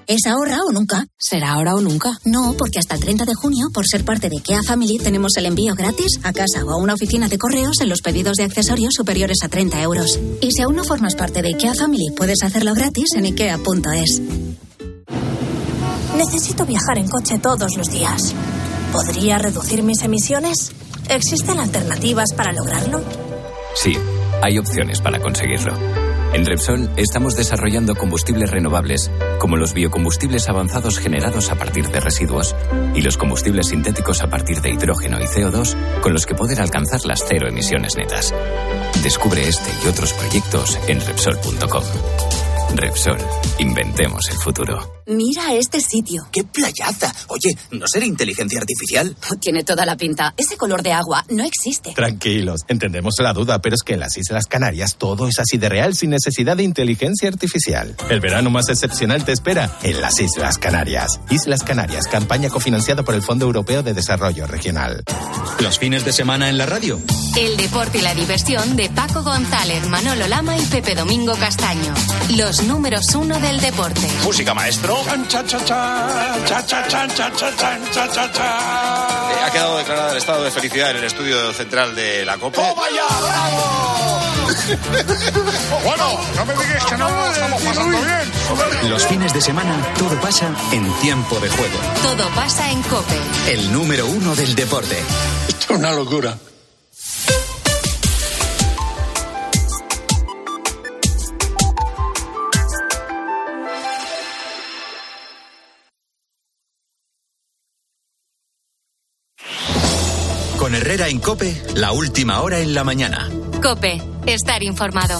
¿Es ahora o nunca? ¿Será ahora o nunca? No, porque hasta el 30 de junio, por ser parte de IKEA Family, tenemos el envío gratis a casa o a una oficina de correos en los pedidos de accesorios superiores a 30 euros. Y si aún no formas parte de IKEA Family, puedes hacerlo gratis en ikea.es. Necesito viajar en coche todos los días. ¿Podría reducir mis emisiones? ¿Existen alternativas para lograrlo? Sí, hay opciones para conseguirlo. En Repsol estamos desarrollando combustibles renovables, como los biocombustibles avanzados generados a partir de residuos y los combustibles sintéticos a partir de hidrógeno y CO2, con los que poder alcanzar las 0 emisiones netas. Descubre este y otros proyectos en Repsol.com. Repsol, inventemos el futuro. Mira este sitio. ¡Qué playaza! Oye, ¿no será inteligencia artificial? Tiene toda la pinta. Ese color de agua no existe. Tranquilos, entendemos la duda, pero es que en las Islas Canarias todo es así de real sin necesidad de inteligencia artificial. El verano más excepcional te espera en las Islas Canarias. Islas Canarias, campaña cofinanciada por el Fondo Europeo de Desarrollo Regional. Los fines de semana en la radio. El deporte y la diversión de Paco González, Manolo Lama y Pepe Domingo Castaño. Los números 1 del deporte. Música, maestro. Ha quedado declarado el estado de felicidad en el estudio central de la COPE. ¡Oh, vaya! ¡Bravo! Bueno, no me digas que no lo estamos pasando bien. Los fines de semana todo pasa en tiempo de juego. Todo pasa en COPE. El número 1 del deporte. Esto es una locura. Con Herrera en COPE, la última hora en la mañana. COPE, estar informado.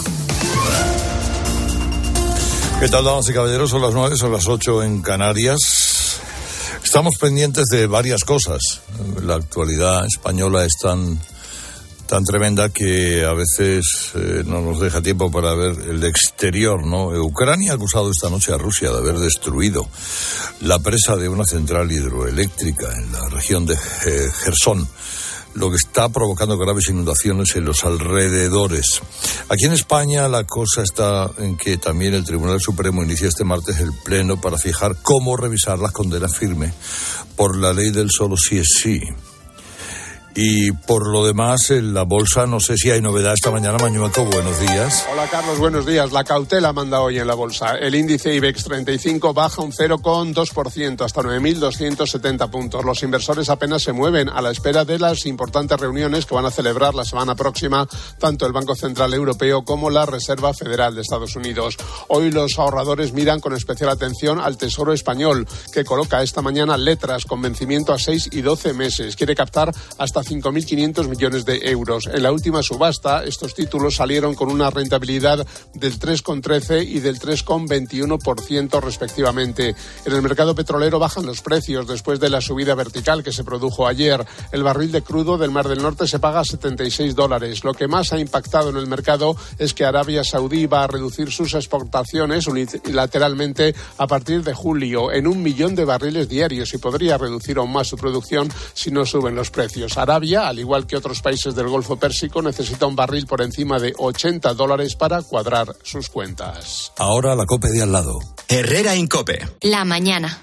¿Qué tal, damas y caballeros? Son las 9, son las 8 en Canarias. Estamos pendientes de varias cosas. La actualidad española es tan tremenda que a veces no nos deja tiempo para ver el exterior, ¿no? Ucrania ha acusado esta noche a Rusia de haber destruido la presa de una central hidroeléctrica en la región de Jersón, lo que está provocando graves inundaciones en los alrededores. Aquí en España la cosa está en que también el Tribunal Supremo inicia este martes el pleno para fijar cómo revisar las condenas firmes por la ley del solo sí es sí. Y por lo demás, en la bolsa no sé si hay novedad esta mañana. Mañueco, buenos días. Hola Carlos, buenos días. La cautela manda hoy en la bolsa. El índice IBEX 35 baja un 0,2% hasta 9.270 puntos. Los inversores apenas se mueven a la espera de las importantes reuniones que van a celebrar la semana próxima tanto el Banco Central Europeo como la Reserva Federal de Estados Unidos. Hoy los ahorradores miran con especial atención al Tesoro Español, que coloca esta mañana letras con vencimiento a 6 y 12 meses. Quiere captar hasta 5.500 millones de euros. En la última subasta, estos títulos salieron con una rentabilidad del 3,13 y del 3,21% respectivamente. En el mercado petrolero bajan los precios después de la subida vertical que se produjo ayer. El barril de crudo del Mar del Norte se paga a $76. Lo que más ha impactado en el mercado es que Arabia Saudí va a reducir sus exportaciones unilateralmente a partir de julio en 1 millón de barriles diarios y podría reducir aún más su producción si no suben los precios. Arabia, al igual que otros países del Golfo Pérsico, necesita un barril por encima de $80 para cuadrar sus cuentas. Ahora la COPE de al lado. Herrera en COPE. La mañana.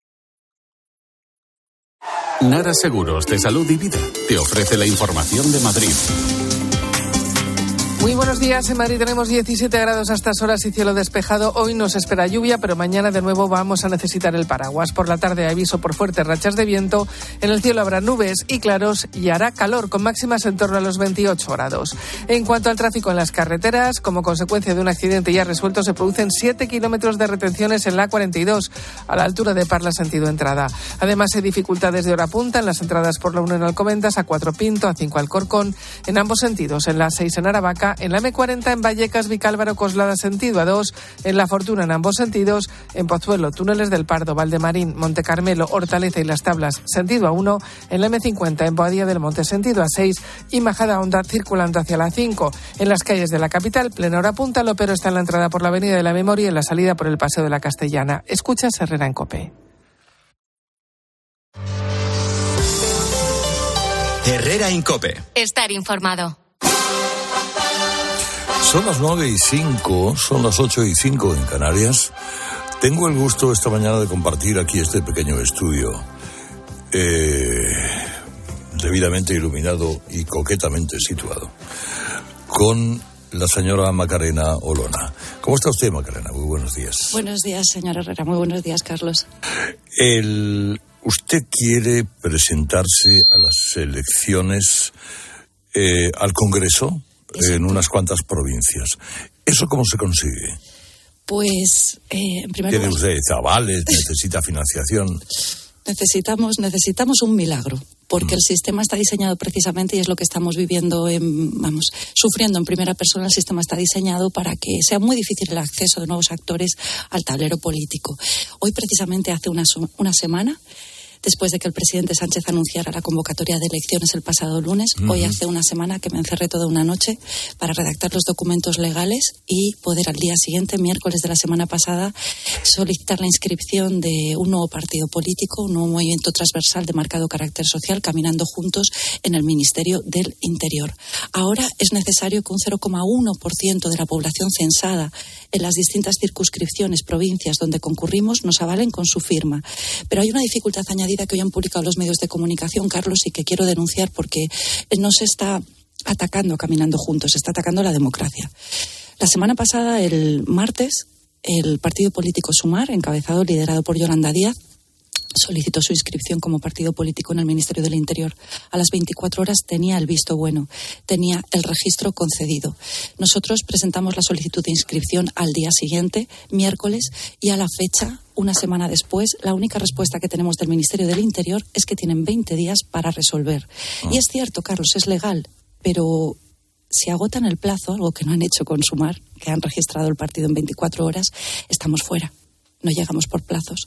Nara Seguros de Salud y Vida te ofrece la información de Madrid. Muy buenos días. En Madrid tenemos 17 grados a estas horas y cielo despejado. Hoy nos espera lluvia, pero mañana de nuevo vamos a necesitar el paraguas. Por la tarde aviso por fuertes rachas de viento. En el cielo habrá nubes y claros y hará calor con máximas en torno a los 28 grados. En cuanto al tráfico en las carreteras, como consecuencia de un accidente ya resuelto, se producen 7 kilómetros de retenciones en la A42 a la altura de Parla sentido entrada. Además hay dificultades de hora punta en las entradas por la 1 en Alcobendas, A4 Pinto, A5 Alcorcón, en ambos sentidos, en la 6 en Aravaca, en la M40 en Vallecas, Vicálvaro, Coslada sentido A2, en La Fortuna en ambos sentidos, en Pozuelo, Túneles del Pardo, Valdemarín, Montecarmelo, Hortaleza y Las Tablas sentido A1, en la M50 en Boadilla del Monte sentido A6 y Majada Honda circulando hacia la 5. En las calles de la capital, plena hora punta, lo pero está en la entrada por la Avenida de la Memoria y en la salida por el Paseo de la Castellana. Escuchas Herrera en COPE. Herrera en COPE. Estar informado. Son las 9:05, son las 8:05 en Canarias. Tengo el gusto esta mañana de compartir aquí este pequeño estudio, debidamente iluminado y coquetamente situado, con la señora Macarena Olona. ¿Cómo está usted, Macarena? Muy buenos días. Buenos días, señor Herrera. Muy buenos días, Carlos. Usted quiere presentarse a las elecciones al Congreso en unas cuantas provincias. ¿Eso cómo se consigue? Pues, en primer lugar... ¿Tiene usted avales? ¿Necesita financiación? Necesitamos un milagro, porque el sistema está diseñado precisamente, y es lo que estamos viviendo, sufriendo en primera persona. El sistema está diseñado para que sea muy difícil el acceso de nuevos actores al tablero político. Hoy, precisamente, hace una semana, después de que el presidente Sánchez anunciara la convocatoria de elecciones el pasado lunes, hoy hace una semana que me encerré toda una noche para redactar los documentos legales y poder al día siguiente, miércoles de la semana pasada, solicitar la inscripción de un nuevo partido político, un nuevo movimiento transversal de marcado carácter social, Caminando Juntos, en el Ministerio del Interior. Ahora es necesario que un 0,1% de la población censada en las distintas circunscripciones, provincias donde concurrimos, nos avalen con su firma. Pero hay una dificultad añadida que hoy han publicado los medios de comunicación, Carlos, y que quiero denunciar porque no se está atacando Caminando Juntos, se está atacando la democracia. La semana pasada, el martes, el partido político Sumar, liderado por Yolanda Díaz, solicitó su inscripción como partido político en el Ministerio del Interior. A las 24 horas tenía el visto bueno, tenía el registro concedido. Nosotros presentamos la solicitud de inscripción al día siguiente, miércoles, y a la fecha, una semana después, la única respuesta que tenemos del Ministerio del Interior es que tienen 20 días para resolver. Y es cierto, Carlos, es legal, pero si agotan el plazo, algo que no han hecho con Sumar, que han registrado el partido en 24 horas, estamos fuera. No llegamos por plazos.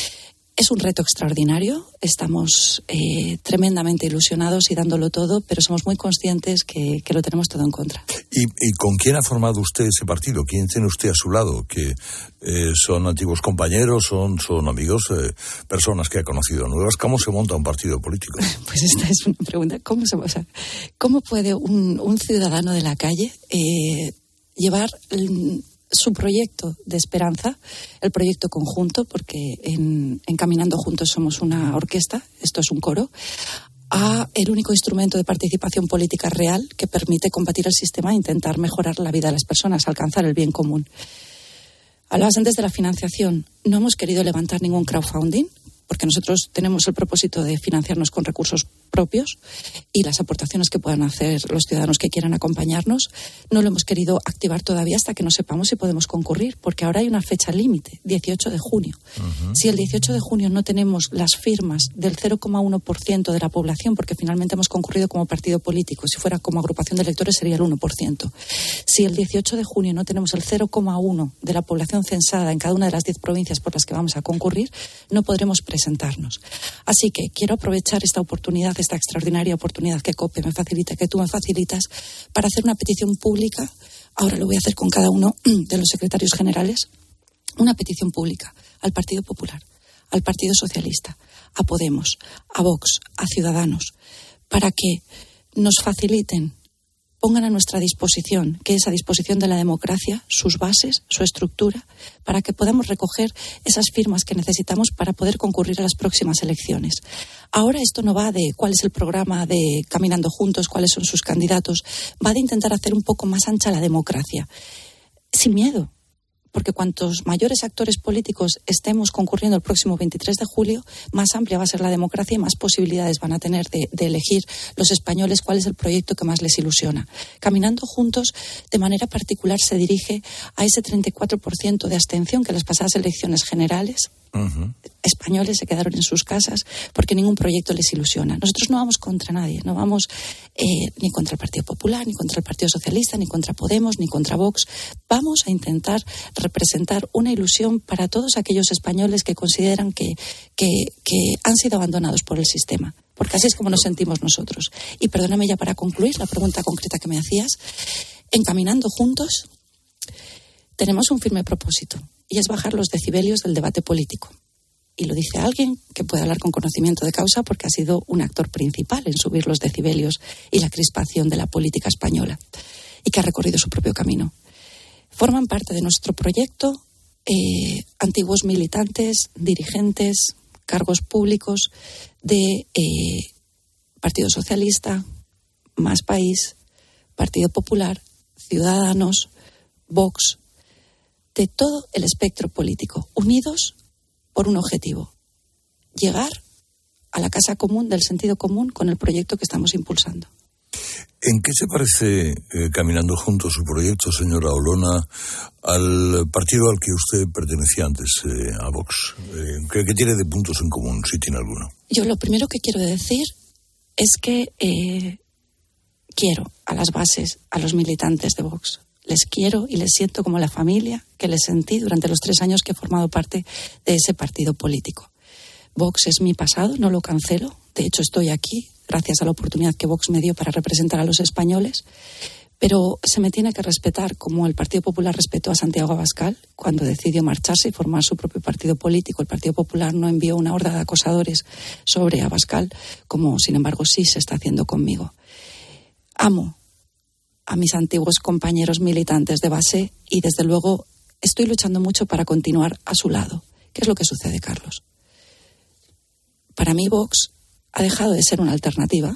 Es un reto extraordinario, estamos tremendamente ilusionados y dándolo todo, pero somos muy conscientes que lo tenemos todo en contra. ¿Y con quién ha formado usted ese partido? ¿Quién tiene usted a su lado? ¿Que son antiguos compañeros, son amigos, personas que ha conocido nuevas? ¿Cómo se monta un partido político? Pues esta es una pregunta. ¿Cómo puede un ciudadano de la calle llevar su proyecto de esperanza, el proyecto conjunto, porque en Caminando Juntos somos una orquesta, esto es un coro, a el único instrumento de participación política real que permite combatir el sistema e intentar mejorar la vida de las personas, alcanzar el bien común? Hablabas antes de la financiación. No hemos querido levantar ningún crowdfunding, porque nosotros tenemos el propósito de financiarnos con recursos propios y las aportaciones que puedan hacer los ciudadanos que quieran acompañarnos. No lo hemos querido activar todavía hasta que no sepamos si podemos concurrir, porque ahora hay una fecha límite, 18 de junio. Si el 18 de junio no tenemos las firmas del 0,1% de la población, porque finalmente hemos concurrido como partido político, si fuera como agrupación de electores sería el 1%. Si el 18 de junio no tenemos el 0,1% de la población censada en cada una de las 10 provincias por las que vamos a concurrir, no podremos presentarnos. Así que quiero aprovechar esta oportunidad, esta extraordinaria oportunidad que COPE me facilita, que tú me facilitas, para hacer una petición pública. Ahora lo voy a hacer con cada uno de los secretarios generales. Una petición pública al Partido Popular, al Partido Socialista, a Podemos, a Vox, a Ciudadanos, para que nos faciliten, pongan a nuestra disposición, que es a disposición de la democracia, sus bases, su estructura, para que podamos recoger esas firmas que necesitamos para poder concurrir a las próximas elecciones. Ahora esto no va de cuál es el programa de Caminando Juntos, cuáles son sus candidatos, va de intentar hacer un poco más ancha la democracia, sin miedo. Porque cuantos mayores actores políticos estemos concurriendo el próximo 23 de julio, más amplia va a ser la democracia y más posibilidades van a tener de elegir los españoles cuál es el proyecto que más les ilusiona. Caminando Juntos, de manera particular, se dirige a ese 34% de abstención que en las pasadas elecciones generales españoles se quedaron en sus casas porque ningún proyecto les ilusiona. Nosotros no vamos contra nadie, no vamos ni contra el Partido Popular, ni contra el Partido Socialista, ni contra Podemos, ni contra Vox. Vamos a intentar representar una ilusión para todos aquellos españoles que consideran que han sido abandonados por el sistema. Porque así es como nos sentimos nosotros. Y perdóname ya para concluir la pregunta concreta que me hacías. En Caminando Juntos tenemos un firme propósito, y es bajar los decibelios del debate político. Y lo dice alguien que puede hablar con conocimiento de causa porque ha sido un actor principal en subir los decibelios y la crispación de la política española y que ha recorrido su propio camino. Forman parte de nuestro proyecto antiguos militantes, dirigentes, cargos públicos de Partido Socialista, Más País, Partido Popular, Ciudadanos, Vox, de todo el espectro político, unidos por un objetivo: llegar a la casa común del sentido común con el proyecto que estamos impulsando. ¿En qué se parece, Caminando Juntos, su proyecto, señora Olona, al partido al que usted pertenecía antes, a Vox? ¿Qué tiene de puntos en común, si tiene alguno? Yo lo primero que quiero decir es que quiero a las bases, a los militantes de Vox. Les quiero y les siento como la familia que les sentí durante los 3 años que he formado parte de ese partido político. Vox es mi pasado, no lo cancelo. De hecho, estoy aquí gracias a la oportunidad que Vox me dio para representar a los españoles. Pero se me tiene que respetar como el Partido Popular respetó a Santiago Abascal cuando decidió marcharse y formar su propio partido político. El Partido Popular no envió una horda de acosadores sobre Abascal, como sin embargo sí se está haciendo conmigo. Amo a mis antiguos compañeros militantes de base y desde luego estoy luchando mucho para continuar a su lado. ¿Qué es lo que sucede, Carlos? Para mí Vox ha dejado de ser una alternativa,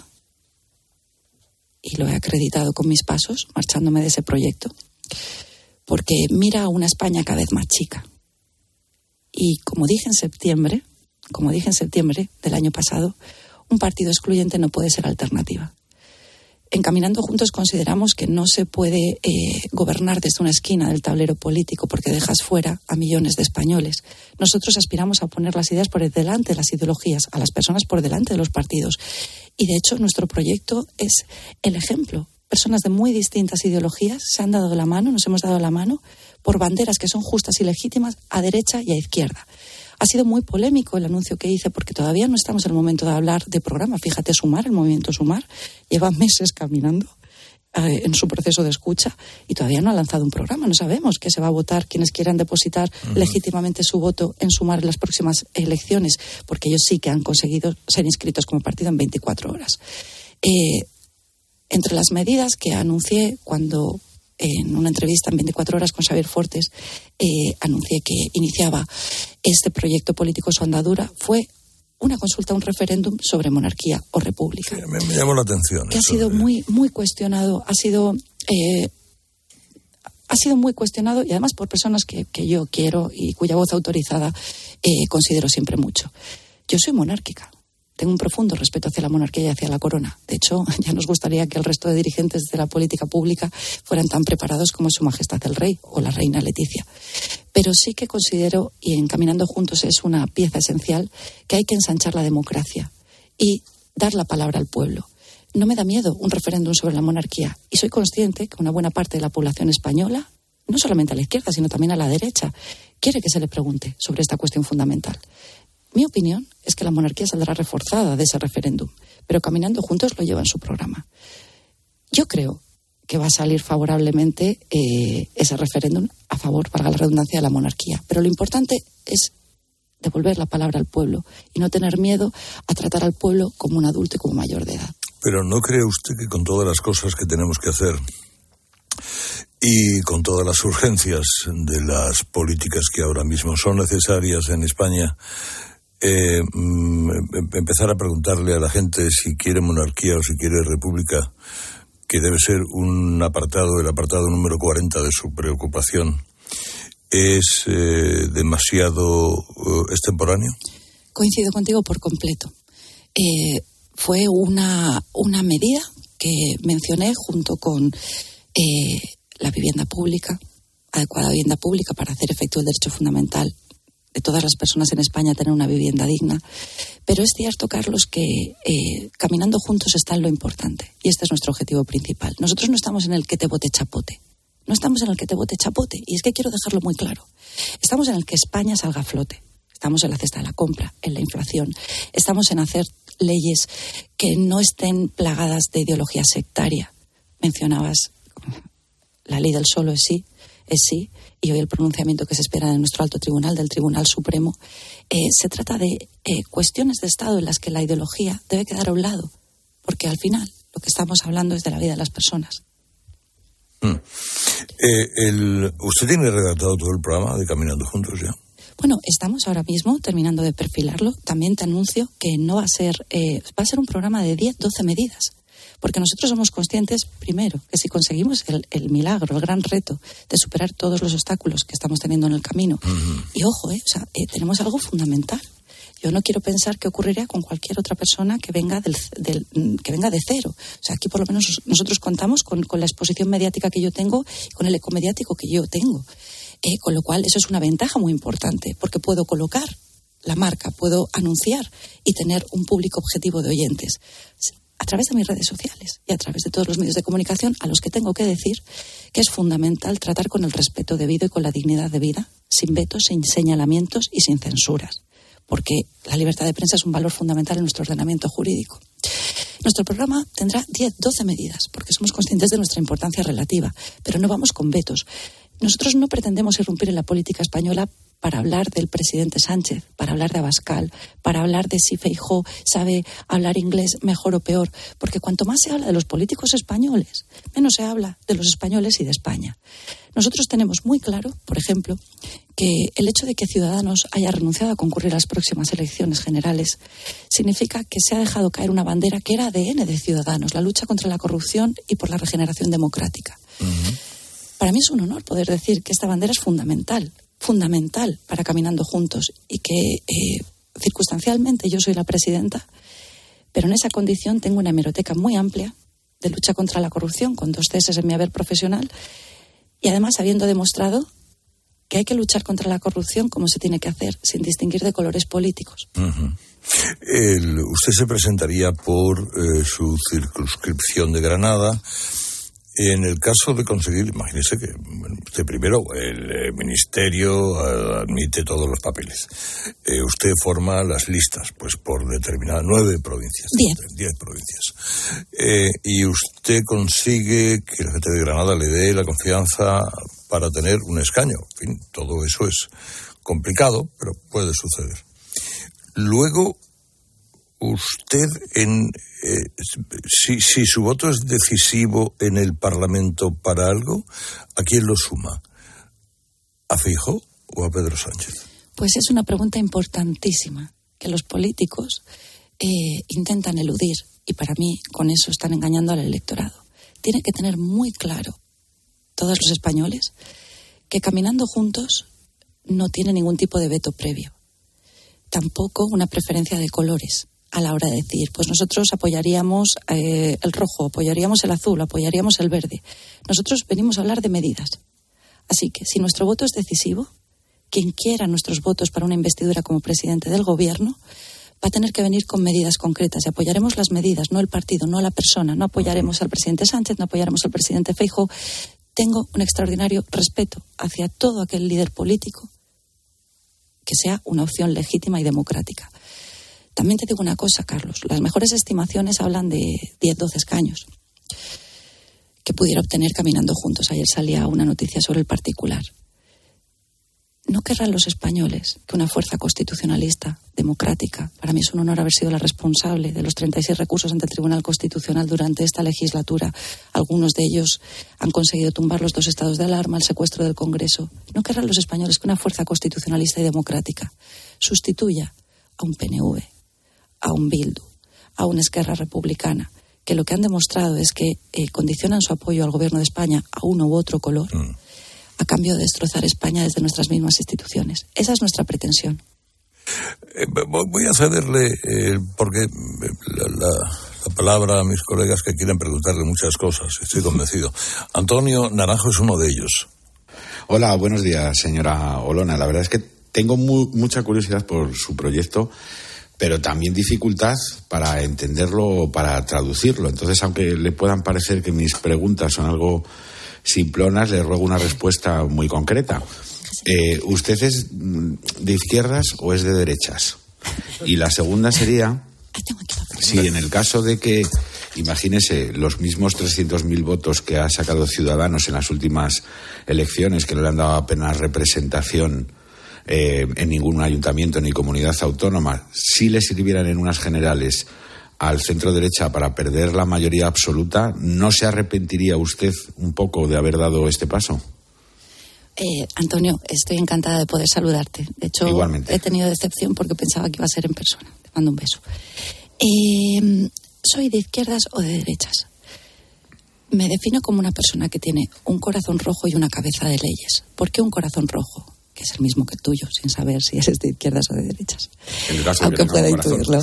y lo he acreditado con mis pasos, marchándome de ese proyecto, porque mira a una España cada vez más chica. Y como dije en septiembre del año pasado, un partido excluyente no puede ser alternativa. En Caminando Juntos consideramos que no se puede gobernar desde una esquina del tablero político porque dejas fuera a millones de españoles. Nosotros aspiramos a poner las ideas por delante de las ideologías, a las personas por delante de los partidos. Y de hecho nuestro proyecto es el ejemplo. Personas de muy distintas ideologías se han dado la mano, nos hemos dado la mano por banderas que son justas y legítimas a derecha y a izquierda. Ha sido muy polémico el anuncio que hice porque todavía no estamos en el momento de hablar de programa. Fíjate, Sumar, el movimiento Sumar, lleva meses caminando en su proceso de escucha y todavía no ha lanzado un programa. No sabemos qué se va a votar, quienes quieran depositar legítimamente su voto en Sumar en las próximas elecciones, porque ellos sí que han conseguido ser inscritos como partido en 24 horas. Entre las medidas que anuncié cuando en una entrevista en 24 horas con Xavier Fortes anuncié que iniciaba este proyecto político su andadura, fue una consulta, un referéndum sobre monarquía o república. Sí, me llamó la atención. Que ha sido muy cuestionado, ha sido muy cuestionado y además por personas que yo quiero y cuya voz autorizada considero siempre mucho. Yo soy monárquica. Tengo un profundo respeto hacia la monarquía y hacia la corona. De hecho, ya nos gustaría que el resto de dirigentes de la política pública fueran tan preparados como Su Majestad el Rey o la Reina Leticia. Pero sí que considero, y en Caminando Juntos es una pieza esencial, que hay que ensanchar la democracia y dar la palabra al pueblo. No me da miedo un referéndum sobre la monarquía y soy consciente que una buena parte de la población española, no solamente a la izquierda, sino también a la derecha, quiere que se le pregunte sobre esta cuestión fundamental. Mi opinión es que la monarquía saldrá reforzada de ese referéndum, pero Caminando Juntos lo lleva en su programa. Yo creo que va a salir favorablemente ese referéndum a favor, valga la redundancia, de la monarquía. Pero lo importante es devolver la palabra al pueblo y no tener miedo a tratar al pueblo como un adulto y como mayor de edad. Pero ¿no cree usted que con todas las cosas que tenemos que hacer y con todas las urgencias de las políticas que ahora mismo son necesarias en España, empezar a preguntarle a la gente si quiere monarquía o si quiere república, que debe ser un apartado, el apartado número 40 de su preocupación, es demasiado extemporáneo? Coincido contigo por completo. Fue una medida que mencioné junto con la vivienda pública, adecuada vivienda pública para hacer efectivo el derecho fundamental de todas las personas en España a tener una vivienda digna. Pero es cierto, Carlos, que Caminando Juntos está en lo importante y este es nuestro objetivo principal. Nosotros no estamos en el que te vote chapote. No estamos en el que te vote chapote y es que quiero dejarlo muy claro. Estamos en el que España salga a flote. Estamos en la cesta de la compra, en la inflación. Estamos en hacer leyes que no estén plagadas de ideología sectaria. Mencionabas la ley del solo es sí, y hoy el pronunciamiento que se espera de nuestro alto tribunal, del Tribunal Supremo, se trata de cuestiones de Estado en las que la ideología debe quedar a un lado, porque al final lo que estamos hablando es de la vida de las personas. ¿Usted tiene redactado todo el programa de Caminando Juntos ya? Bueno, estamos ahora mismo terminando de perfilarlo. También te anuncio que no va a ser, va a ser un programa de 10-12 medidas. Porque nosotros somos conscientes, primero, que si conseguimos el milagro, el gran reto de superar todos los obstáculos que estamos teniendo en el camino, y ojo, tenemos algo fundamental. Yo no quiero pensar qué ocurriría con cualquier otra persona que venga que venga de cero. O sea, aquí por lo menos nosotros contamos con la exposición mediática que yo tengo y con el eco mediático que yo tengo. Con lo cual, eso es una ventaja muy importante, porque puedo colocar la marca, puedo anunciar y tener un público objetivo de oyentes a través de mis redes sociales y a través de todos los medios de comunicación, a los que tengo que decir que es fundamental tratar con el respeto debido y con la dignidad debida, sin vetos, sin señalamientos y sin censuras, porque la libertad de prensa es un valor fundamental en nuestro ordenamiento jurídico. Nuestro programa tendrá 10-12 medidas, porque somos conscientes de nuestra importancia relativa, pero no vamos con vetos. Nosotros no pretendemos irrumpir en la política española para hablar del presidente Sánchez, para hablar de Abascal, para hablar de si Feijóo sabe hablar inglés mejor o peor, porque cuanto más se habla de los políticos españoles, menos se habla de los españoles y de España. Nosotros tenemos muy claro, por ejemplo, que el hecho de que Ciudadanos haya renunciado a concurrir a las próximas elecciones generales significa que se ha dejado caer una bandera que era ADN de Ciudadanos, la lucha contra la corrupción y por la regeneración democrática. Para mí es un honor poder decir que esta bandera es fundamental para Caminando Juntos y que circunstancialmente yo soy la presidenta, pero en esa condición tengo una hemeroteca muy amplia de lucha contra la corrupción, con 2 ceses en mi haber profesional, y además habiendo demostrado que hay que luchar contra la corrupción como se tiene que hacer, sin distinguir de colores políticos. Usted se presentaría por su circunscripción de Granada. En el caso de conseguir, imagínese que usted primero, el ministerio admite todos los papeles. Usted forma las listas, pues por determinadas 9 provincias. 10 provincias. Y usted consigue que la gente de Granada le dé la confianza para tener un escaño. En fin, todo eso es complicado, pero puede suceder. Luego, usted, si su voto es decisivo en el Parlamento para algo, ¿a quién lo suma? ¿A Feijóo o a Pedro Sánchez? Pues es una pregunta importantísima que los políticos intentan eludir, y para mí con eso están engañando al electorado. Tienen que tener muy claro todos los españoles que Caminando Juntos no tiene ningún tipo de veto previo, tampoco una preferencia de colores a la hora de decir, pues nosotros apoyaríamos el rojo, apoyaríamos el azul, apoyaríamos el verde. Nosotros venimos a hablar de medidas. Así que si nuestro voto es decisivo, quien quiera nuestros votos para una investidura como presidente del gobierno va a tener que venir con medidas concretas, y apoyaremos las medidas, no el partido, no la persona. No apoyaremos al presidente Sánchez, no apoyaremos al presidente Feijóo. Tengo un extraordinario respeto hacia todo aquel líder político que sea una opción legítima y democrática. También te digo una cosa, Carlos. Las mejores estimaciones hablan de 10-12 escaños que pudiera obtener Caminando Juntos. Ayer salía una noticia sobre el particular. No querrán los españoles que una fuerza constitucionalista, democrática, para mí es un honor haber sido la responsable de los 36 recursos ante el Tribunal Constitucional durante esta legislatura. Algunos de ellos han conseguido tumbar los 2 estados de alarma, el secuestro del Congreso. No querrán los españoles que una fuerza constitucionalista y democrática sustituya a un PNV, a un Bildu, a una Esquerra Republicana, que lo que han demostrado es que condicionan su apoyo al gobierno de España a uno u otro color, a cambio de destrozar España desde nuestras mismas instituciones. Esa es nuestra pretensión. Voy a cederle, porque la palabra a mis colegas que quieren preguntarle muchas cosas, estoy convencido. Antonio Naranjo es uno de ellos. Hola, buenos días, señora Olona. La verdad es que tengo mucha curiosidad por su proyecto, pero también dificultad para entenderlo o para traducirlo. Entonces, aunque le puedan parecer que mis preguntas son algo simplonas, le ruego una respuesta muy concreta. ¿Usted es de izquierdas o es de derechas? Y la segunda sería, si en el caso de que, imagínese, los mismos 300.000 votos que ha sacado Ciudadanos en las últimas elecciones, que no le han dado apenas representación en ningún ayuntamiento ni comunidad autónoma, si le sirvieran en unas generales al centro derecha para perder la mayoría absoluta, ¿no se arrepentiría usted un poco de haber dado este paso? Antonio, estoy encantada de poder saludarte. De hecho, igualmente. He tenido decepción porque pensaba que iba a ser en persona. Te mando un beso. ¿Soy de izquierdas o de derechas? Me defino como una persona que tiene un corazón rojo y una cabeza de leyes. ¿Por qué un corazón rojo? Que es el mismo que el tuyo, sin saber si eres de izquierdas o de derechas. En el caso aunque pueda intuirlo.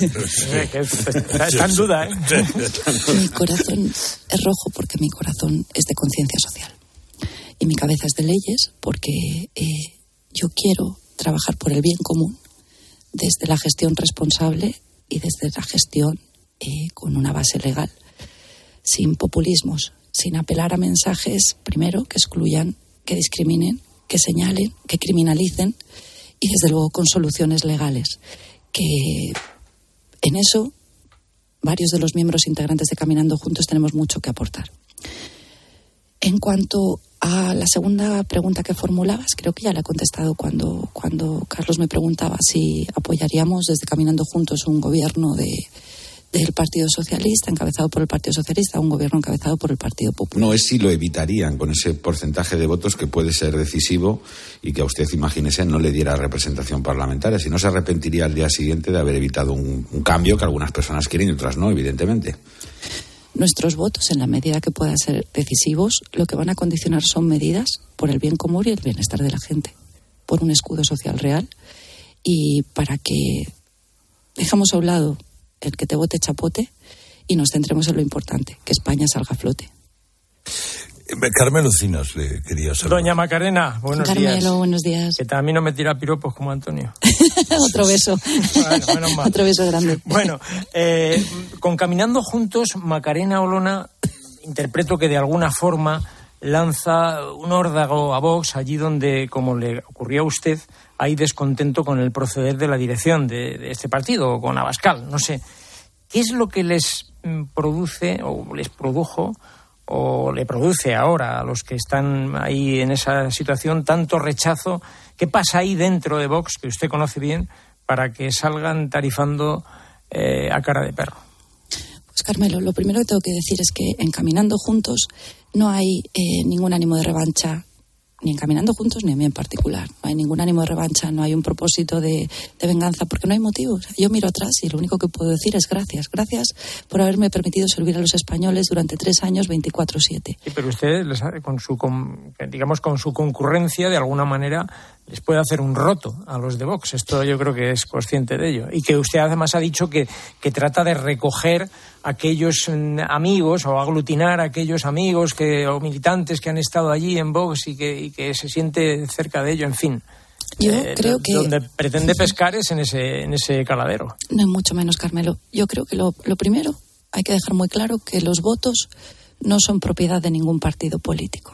Está en duda, ¿eh? Mi corazón es rojo porque mi corazón es de conciencia social. Y mi cabeza es de leyes porque yo quiero trabajar por el bien común desde la gestión responsable y desde la gestión con una base legal, sin populismos, sin apelar a mensajes, primero, que excluyan, que discriminen, que señalen, que criminalicen y, desde luego, con soluciones legales. Que en eso varios de los miembros integrantes de Caminando Juntos tenemos mucho que aportar. En cuanto a la segunda pregunta que formulabas, creo que ya la he contestado cuando Carlos me preguntaba si apoyaríamos desde Caminando Juntos un gobierno del Partido Socialista, encabezado por el Partido Socialista, un gobierno encabezado por el Partido Popular. No es si lo evitarían con ese porcentaje de votos que puede ser decisivo y que a usted, imagínese, no le diera representación parlamentaria, si no se arrepentiría al día siguiente de haber evitado un cambio que algunas personas quieren y otras no, evidentemente. Nuestros votos, en la medida que puedan ser decisivos, lo que van a condicionar son medidas por el bien común y el bienestar de la gente, por un escudo social real y para que dejamos a un lado el que te vote chapote y nos centremos en lo importante, que España salga a flote. Carmelo Cinas le quería saludar. Doña Macarena, buenos días. Carmelo, buenos días. Que a mí no me tira piropos como Antonio. Otro beso. Bueno, menos mal. Otro beso grande. Bueno, con Caminando Juntos, Macarena Olona, interpreto que de alguna forma lanza un órdago a Vox allí donde, como le ocurrió a usted, hay descontento con el proceder de la dirección de este partido, con Abascal. No sé, ¿qué es lo que les produce o les produjo o le produce ahora a los que están ahí en esa situación tanto rechazo? ¿Qué pasa ahí dentro de Vox, que usted conoce bien, para que salgan tarifando a cara de perro? Pues Carmelo, lo primero que tengo que decir es que en Caminando Juntos no hay ningún ánimo de revancha, ni en Caminando Juntos ni en mí en particular. No hay ningún ánimo de revancha, no hay un propósito de venganza, porque no hay motivos. Yo miro atrás y lo único que puedo decir es gracias. Gracias por haberme permitido servir a los españoles durante 3 años, 24/7. Sí, pero usted, con su concurrencia, de alguna manera, les puede hacer un roto a los de Vox. Esto yo creo que es consciente de ello. Y que usted además ha dicho que trata de recoger aquellos amigos o aglutinar a aquellos amigos o militantes que han estado allí en Vox y que se siente cerca de ello, en fin. Yo creo que donde pretende pescar es en ese caladero. No, mucho menos, Carmelo. Yo creo que lo primero hay que dejar muy claro que los votos no son propiedad de ningún partido político.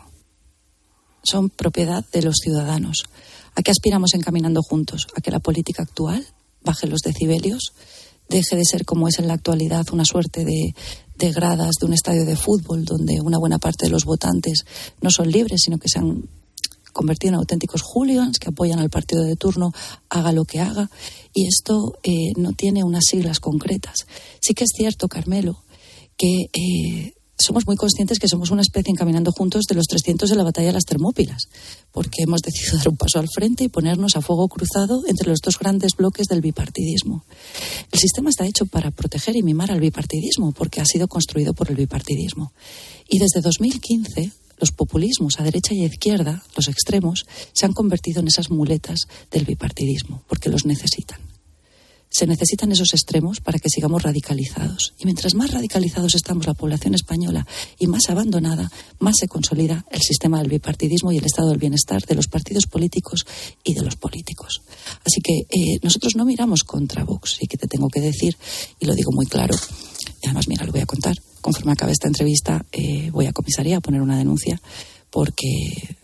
Son propiedad de los ciudadanos. ¿A qué aspiramos en Caminando Juntos? A que la política actual baje los decibelios, deje de ser, como es en la actualidad, una suerte de gradas de un estadio de fútbol donde una buena parte de los votantes no son libres, sino que se han convertido en auténticos hooligans que apoyan al partido de turno, haga lo que haga. Y esto no tiene unas siglas concretas. Sí que es cierto, Carmelo, que somos muy conscientes que somos una especie en Caminando Juntos de los 300 de la batalla de las Termópilas, porque hemos decidido dar un paso al frente y ponernos a fuego cruzado entre los dos grandes bloques del bipartidismo. El sistema está hecho para proteger y mimar al bipartidismo, porque ha sido construido por el bipartidismo. Y desde 2015, los populismos a derecha y a izquierda, los extremos, se han convertido en esas muletas del bipartidismo, porque los necesitan. Se necesitan esos extremos para que sigamos radicalizados. Y mientras más radicalizados estamos la población española y más abandonada, más se consolida el sistema del bipartidismo y el estado del bienestar de los partidos políticos y de los políticos. Así que nosotros no miramos contra Vox, y que te tengo que decir, y lo digo muy claro, y además, mira, lo voy a contar. Conforme acabe esta entrevista, voy a comisaría a poner una denuncia, porque,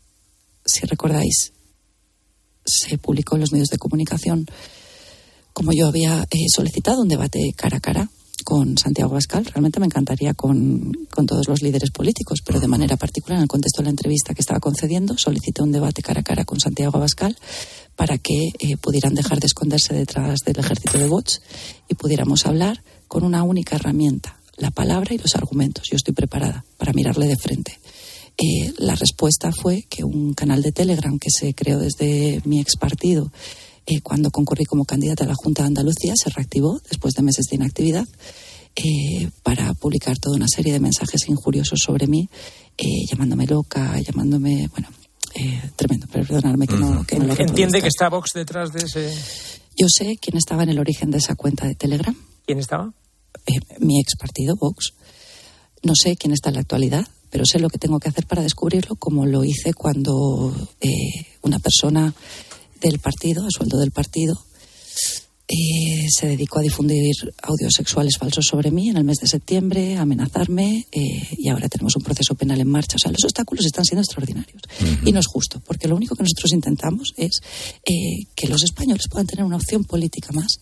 si recordáis, se publicó en los medios de comunicación como yo había solicitado un debate cara a cara con Santiago Abascal. Realmente me encantaría con todos los líderes políticos, pero de manera particular, en el contexto de la entrevista que estaba concediendo, solicité un debate cara a cara con Santiago Abascal para que pudieran dejar de esconderse detrás del ejército de bots y pudiéramos hablar con una única herramienta, la palabra y los argumentos. Yo estoy preparada para mirarle de frente. La respuesta fue que un canal de Telegram que se creó desde mi ex partido cuando concurrí como candidata a la Junta de Andalucía se reactivó después de meses de inactividad para publicar toda una serie de mensajes injuriosos sobre mí, llamándome loca, llamándome, tremendo, pero perdonadme que no lo ¿Entiende que está Vox detrás de ese...? Yo sé quién estaba en el origen de esa cuenta de Telegram. ¿Quién estaba? Mi ex partido, Vox. No sé quién está en la actualidad, pero sé lo que tengo que hacer para descubrirlo, como lo hice cuando una persona del partido, a sueldo del partido, se dedicó a difundir audios sexuales falsos sobre mí en el mes de septiembre, a amenazarme, y ahora tenemos un proceso penal en marcha. O sea, los obstáculos están siendo extraordinarios. Y no es justo, porque lo único que nosotros intentamos es que los españoles puedan tener una opción política más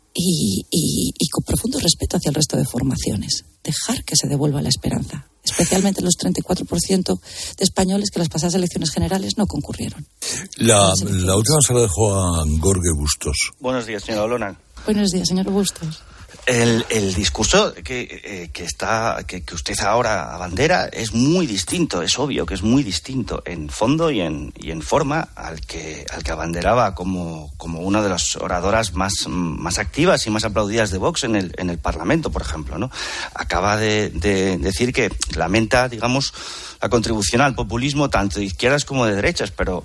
y con profundo respeto hacia el resto de formaciones. Dejar que se devuelva la esperanza, especialmente los 34% de españoles que en las pasadas elecciones generales no concurrieron. La última se la dejó a Jorge Bustos. Buenos días, señora Olona. Buenos días, señor Bustos. El discurso que usted ahora abandera es muy distinto, es obvio que es muy distinto en fondo y en forma al que abanderaba como una de las oradoras más activas y más aplaudidas de Vox en el Parlamento, por ejemplo, ¿no? Acaba de decir que lamenta, digamos, la contribución al populismo tanto de izquierdas como de derechas, pero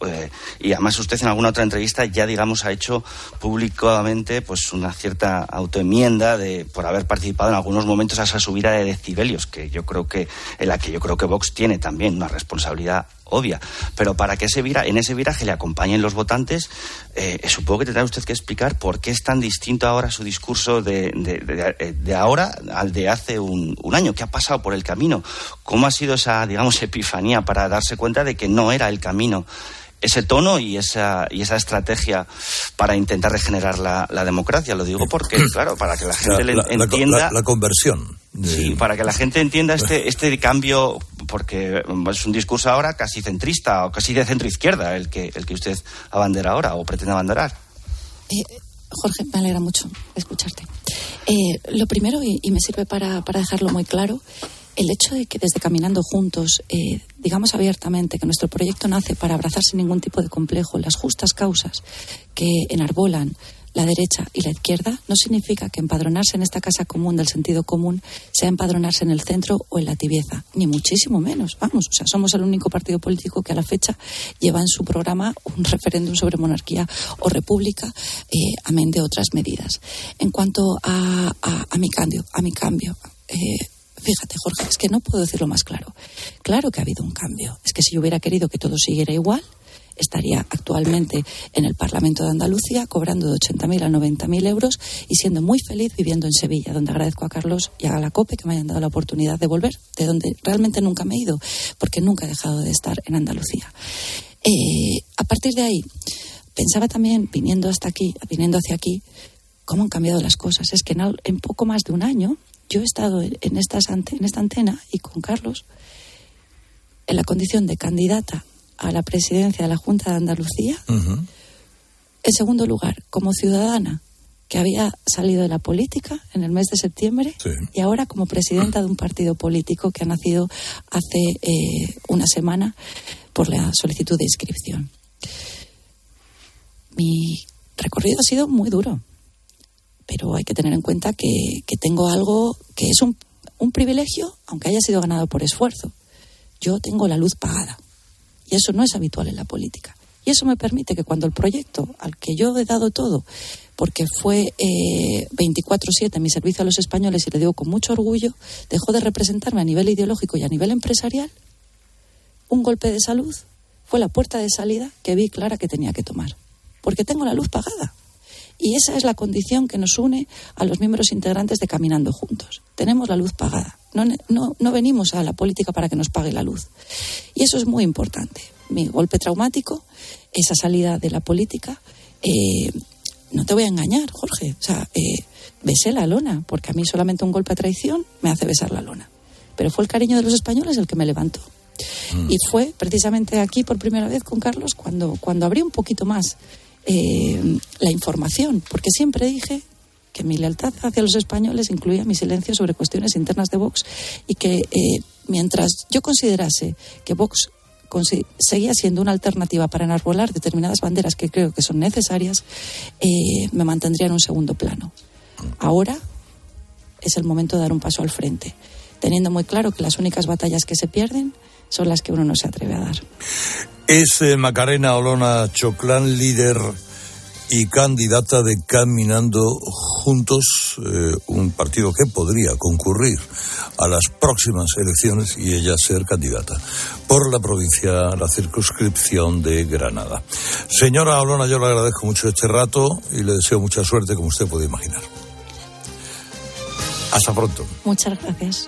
y además usted en alguna otra entrevista ya, digamos, ha hecho públicamente pues una cierta autoenmienda por haber participado en algunos momentos a esa subida de decibelios en la que yo creo que Vox tiene también una responsabilidad obvia, pero para que en ese viraje le acompañen los votantes, supongo que tendrá usted que explicar por qué es tan distinto ahora su discurso de ahora al de hace un año. ¿Qué ha pasado por el camino? ¿Cómo ha sido esa, digamos, epifanía para darse cuenta de que no era el camino ese tono y esa estrategia para intentar regenerar la democracia? Lo digo porque, claro, para que la gente entienda... La conversión. Sí, para que la gente entienda este cambio, porque es un discurso ahora casi centrista o casi de centro-izquierda el que usted abandera ahora o pretende abanderar. Jorge, me alegra mucho escucharte. Lo primero, y me sirve para dejarlo muy claro, el hecho de que desde Caminando Juntos digamos abiertamente que nuestro proyecto nace para abrazar sin ningún tipo de complejo las justas causas que enarbolan la derecha y la izquierda, no significa que empadronarse en esta casa común del sentido común sea empadronarse en el centro o en la tibieza, ni muchísimo menos. Vamos, o sea, somos el único partido político que a la fecha lleva en su programa un referéndum sobre monarquía o república, amén de otras medidas. En cuanto a mi cambio, fíjate, Jorge, es que no puedo decirlo más claro. Claro que ha habido un cambio. Es que si yo hubiera querido que todo siguiera igual, estaría actualmente en el Parlamento de Andalucía cobrando de 80.000 a 90.000 euros y siendo muy feliz viviendo en Sevilla, donde agradezco a Carlos y a la COPE que me hayan dado la oportunidad de volver, de donde realmente nunca me he ido, porque nunca he dejado de estar en Andalucía. A partir de ahí, pensaba también, viniendo hacia aquí, cómo han cambiado las cosas. Es que en poco más de un año yo he estado en esta antena y con Carlos en la condición de candidata a la presidencia de la Junta de Andalucía. Uh-huh. En segundo lugar, como ciudadana que había salido de la política en el mes de septiembre, sí, y ahora como presidenta de un partido político que ha nacido hace una semana por la solicitud de inscripción. Mi recorrido ha sido muy duro, pero hay que tener en cuenta que tengo algo que es un privilegio, aunque haya sido ganado por esfuerzo. Yo tengo la luz pagada. Y eso no es habitual en la política. Y eso me permite que cuando el proyecto al que yo he dado todo, porque fue 24/7 mi servicio a los españoles, y le digo con mucho orgullo, dejó de representarme a nivel ideológico y a nivel empresarial, un golpe de salud fue la puerta de salida que vi clara que tenía que tomar. Porque tengo la luz pagada. Y esa es la condición que nos une a los miembros integrantes de Caminando Juntos. Tenemos la luz pagada. No venimos a la política para que nos pague la luz. Y eso es muy importante. Mi golpe traumático, esa salida de la política, no te voy a engañar, Jorge. O sea, besé la lona, porque a mí solamente un golpe a traición me hace besar la lona. Pero fue el cariño de los españoles el que me levantó. Y fue precisamente aquí por primera vez con Carlos cuando abrí un poquito más la información, porque siempre dije que mi lealtad hacia los españoles incluía mi silencio sobre cuestiones internas de Vox y que mientras yo considerase que Vox seguía siendo una alternativa para enarbolar determinadas banderas que creo que son necesarias, me mantendría en un segundo plano. Ahora es el momento de dar un paso al frente, teniendo muy claro que las únicas batallas que se pierden son las que uno no se atreve a dar. Es Macarena Olona Choclán, líder y candidata de Caminando Juntos, un partido que podría concurrir a las próximas elecciones y ella ser candidata por la circunscripción de Granada. Señora Olona, yo le agradezco mucho este rato y le deseo mucha suerte, como usted puede imaginar. Hasta pronto. Muchas gracias.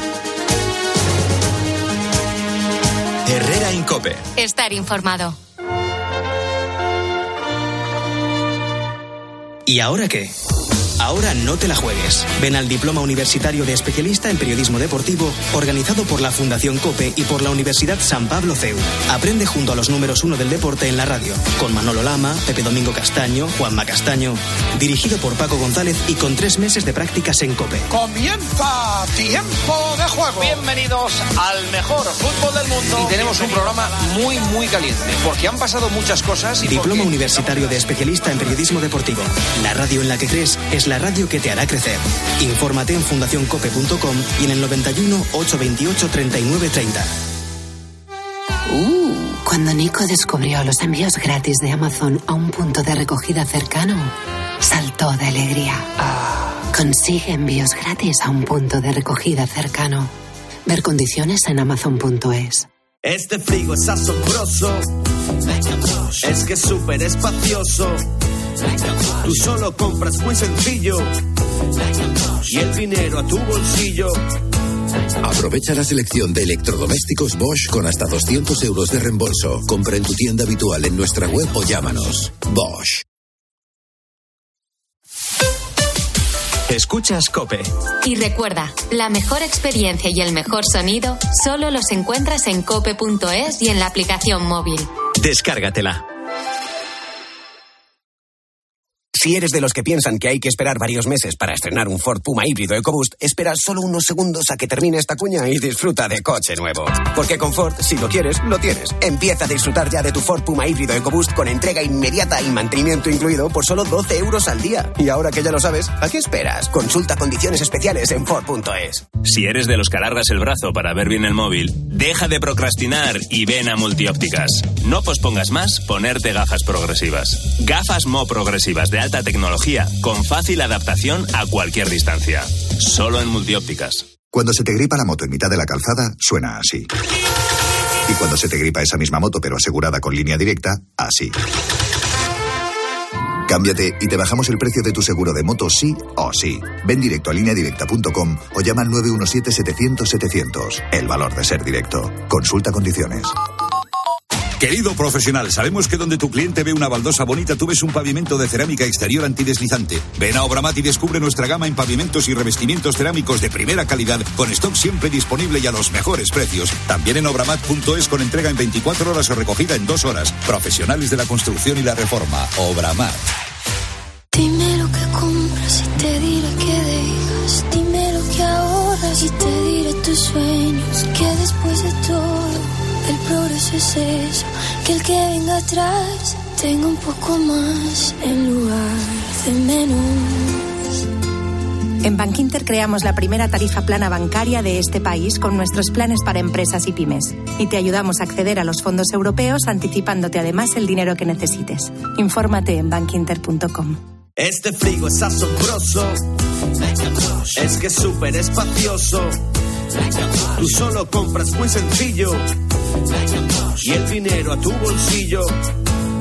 Herrera Incope. Estar informado. ¿Y ahora qué? Ahora no te la juegues. Ven al Diploma Universitario de Especialista en Periodismo Deportivo, organizado por la Fundación COPE y por la Universidad San Pablo CEU. Aprende junto a los números 1 del deporte en la radio, con Manolo Lama, Pepe Domingo Castaño, Juanma Castaño. Dirigido por Paco González y con 3 meses de prácticas en COPE. ¡Comienza Tiempo de Juego! Bienvenidos al mejor fútbol del mundo. Y tenemos un programa muy, muy caliente, porque han pasado muchas cosas. Diploma Universitario de Especialista en Periodismo Deportivo. La radio en la que crees es la radio que te hará crecer. Infórmate en fundacioncope.com y en el 91 828 3930. Cuando Nico descubrió los envíos gratis de Amazon a un punto de recogida cercano, saltó de alegría. Consigue envíos gratis a un punto de recogida cercano. Ver condiciones en amazon.es. Este frigo es asombroso, es que es súper espacioso. Tú solo compras muy sencillo y el dinero a tu bolsillo. Aprovecha la selección de electrodomésticos Bosch con hasta 200 euros de reembolso. Compra en tu tienda habitual, en nuestra web o llámanos. Bosch. Escuchas COPE. Y recuerda, la mejor experiencia y el mejor sonido solo los encuentras en cope.es y en la aplicación móvil. Descárgatela. Si eres de los que piensan que hay que esperar varios meses para estrenar un Ford Puma híbrido EcoBoost, espera solo unos segundos a que termine esta cuña y disfruta de coche nuevo. Porque con Ford, si lo quieres, lo tienes. Empieza a disfrutar ya de tu Ford Puma híbrido EcoBoost con entrega inmediata y mantenimiento incluido por solo 12 euros al día. Y ahora que ya lo sabes, ¿a qué esperas? Consulta condiciones especiales en Ford.es. Si eres de los que alargas el brazo para ver bien el móvil, deja de procrastinar y ven a Multiópticas. No pospongas más ponerte gafas progresivas. Gafas Mo progresivas de alta tecnología con fácil adaptación a cualquier distancia. Solo en Multiópticas. Cuando se te gripa la moto en mitad de la calzada, suena así. Y cuando se te gripa esa misma moto pero asegurada con línea directa, así. Cámbiate y te bajamos el precio de tu seguro de moto sí o sí. Ven directo a lineadirecta.com o llama al 917-700-700. El valor de ser directo. Consulta condiciones. Querido profesional, sabemos que donde tu cliente ve una baldosa bonita, tú ves un pavimento de cerámica exterior antideslizante. Ven a Obramat y descubre nuestra gama en pavimentos y revestimientos cerámicos de primera calidad, con stock siempre disponible y a los mejores precios. También en obramat.es, con entrega en 24 horas o recogida en 2 horas. Profesionales de la construcción y la reforma. Obramat. Dime lo que compras y te diré que dejas. Dime lo que ahorras y te diré tus sueños. Que después de todo el progreso es eso, que el que venga atrás tenga un poco más en lugar de menos. En Bankinter creamos la primera tarifa plana bancaria de este país con nuestros planes para empresas y pymes. Y te ayudamos a acceder a los fondos europeos anticipándote además el dinero que necesites. Infórmate en bankinter.com. Este frigo es asombroso, es que es súper espacioso. Tú solo compras muy sencillo y el dinero a tu bolsillo.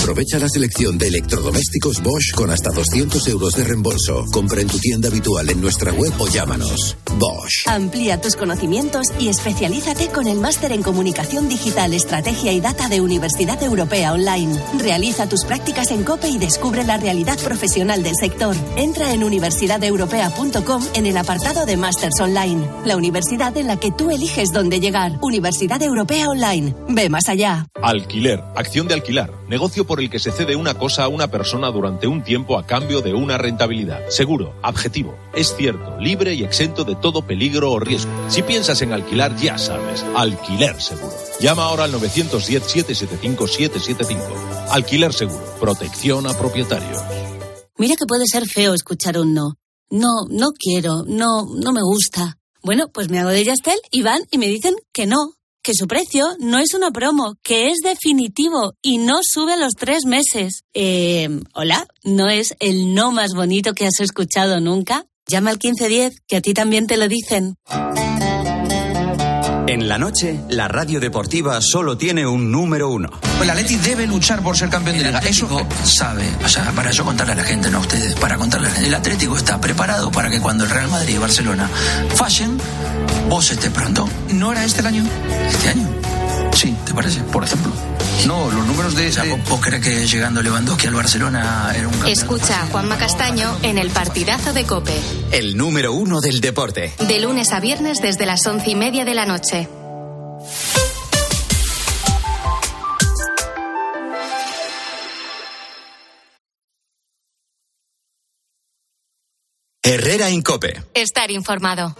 Aprovecha la selección de electrodomésticos Bosch con hasta 200 euros de reembolso. Compra en tu tienda habitual en nuestra web o llámanos. Bosch. Amplía tus conocimientos y especialízate con el máster en Comunicación Digital, Estrategia y Data de Universidad Europea Online. Realiza tus prácticas en COPE y descubre la realidad profesional del sector. Entra en universidadeuropea.com en el apartado de Másters Online. La universidad en la que tú eliges dónde llegar. Universidad Europea Online. Ve más allá. Alquiler. Acción de alquilar. Negocio por el que se cede una cosa a una persona durante un tiempo a cambio de una rentabilidad. Seguro, objetivo, es cierto, libre y exento de todo peligro o riesgo. Si piensas en alquilar, ya sabes, Alquiler Seguro. Llama ahora al 910-775-775. Alquiler Seguro. Protección a propietarios. Mira que puede ser feo escuchar un no. No quiero, no me gusta. Bueno, pues me hago de Yastel y van y me dicen que no. Que su precio no es una promo, que es definitivo y no sube a los 3 meses. Hola, ¿no es el no más bonito que has escuchado nunca? Llama al 1510, que a ti también te lo dicen. En la noche, la radio deportiva solo tiene un número 1. Pues el Atleti debe luchar por ser campeón de Liga. Eso sabe, o sea, para yo contarle a la gente, no a ustedes, para contarle a la gente. El Atlético está preparado para que cuando el Real Madrid y Barcelona fallen, vos estés pronto. ¿No era este el año? ¿Este año? Sí, ¿te parece? Por ejemplo. No, los números de... O sea, ¿vos crees que llegando Lewandowski al Barcelona era un campeón? Escucha a Juanma Castaño en el partidazo de COPE. El número 1 del deporte. De lunes a viernes desde las 11:30 de la noche. Herrera en COPE. Estar informado.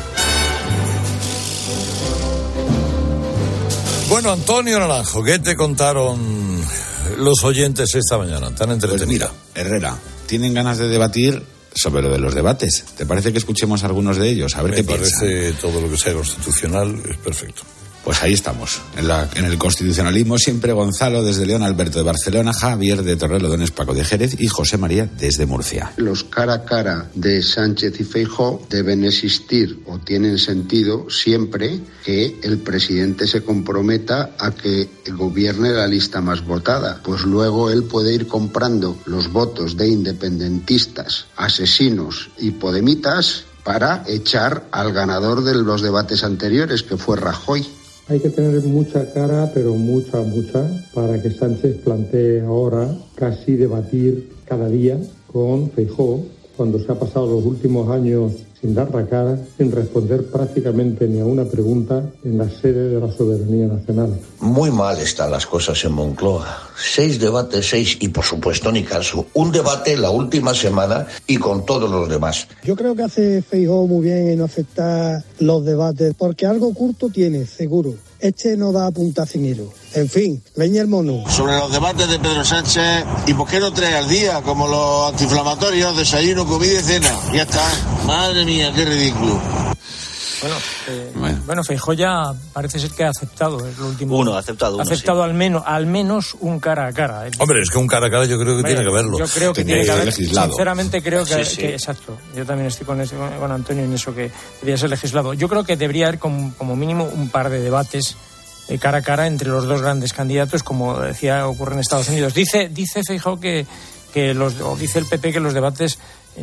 Bueno, Antonio Naranjo, ¿qué te contaron los oyentes esta mañana? Tan entretenido. Pues mira, Herrera, tienen ganas de debatir sobre lo de los debates. ¿Te parece que escuchemos algunos de ellos? A ver qué piensan. Me parece todo lo que sea constitucional es perfecto. Pues ahí estamos, en el constitucionalismo siempre. Gonzalo desde León, Alberto de Barcelona, Javier de Torrelodones, Paco de Jerez y José María desde Murcia. Los cara a cara de Sánchez y Feijóo deben existir o tienen sentido siempre que el presidente se comprometa a que gobierne la lista más votada. Pues luego él puede ir comprando los votos de independentistas, asesinos y podemitas para echar al ganador de los debates anteriores, que fue Rajoy. Hay que tener mucha cara, pero mucha, para que Sánchez plantee ahora casi debatir cada día con Feijóo, cuando se ha pasado los últimos años sin dar la cara, sin responder prácticamente ni a una pregunta en la sede de la soberanía nacional. Muy mal están las cosas en Moncloa. 6 debates, 6 y por supuesto ni caso. Un debate la última semana y con todos los demás. Yo creo que hace Feijóo muy bien en no aceptar los debates, porque algo curto tiene, seguro. Este no da punta sin hilo. En fin, leña el mono. Sobre los debates de Pedro Sánchez, ¿y por qué no 3 al día? Como los antiinflamatorios, desayuno, comida y cena. Ya está. Madre mía, qué ridículo. Bueno, Feijóo ya parece ser que ha aceptado el último. Ha aceptado sí. al menos un cara a cara. Hombre, es que un cara a cara yo creo que tiene que haberlo. Yo creo que tiene que haber legislado. Sinceramente creo que, sí. exacto. Yo también estoy con Antonio en eso, que debería ser legislado. Yo creo que debería haber como mínimo un par de debates cara a cara entre los dos grandes candidatos, como decía ocurre en Estados Unidos. Dice Feijóo que dice el PP que los debates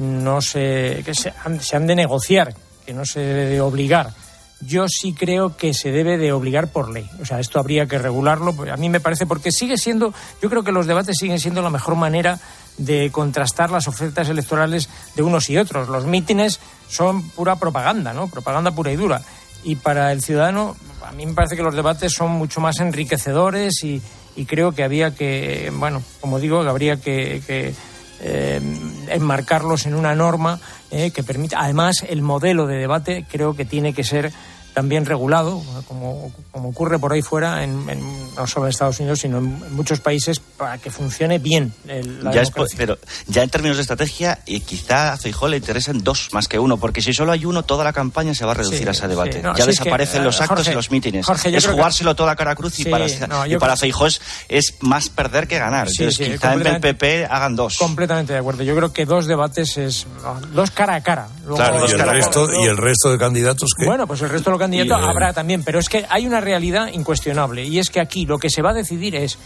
se han de negociar, que no se debe de obligar. Yo sí creo que se debe de obligar por ley. O sea, esto habría que regularlo. A mí me parece, porque yo creo que los debates siguen siendo la mejor manera de contrastar las ofertas electorales de unos y otros. Los mítines son pura propaganda, ¿no? Propaganda pura y dura. Y para el ciudadano, a mí me parece que los debates son mucho más enriquecedores y creo que había que, como digo, que habría que enmarcarlos en una norma que permita. Además, el modelo de debate creo que tiene que ser también regulado, como ocurre por ahí fuera, no solo en Estados Unidos, sino en muchos países, para que funcione bien la democracia. Pero ya en términos de estrategia, quizá a Feijóo le interesen 2 más que 1, porque si solo hay uno, toda la campaña se va a reducir a ese debate. Ya desaparecen los actos y los mítines. Jorge, es jugárselo toda a cara cruz y para Feijóo es más perder que ganar. Entonces quizá en el PP hagan 2. Completamente de acuerdo. Yo creo que 2 debates es 2 cara a cara. Luego, claro, y el resto de candidatos que... Bueno, pues el resto de los candidatos habrá también, pero es que hay una realidad incuestionable, y es que aquí lo que se va a decidir es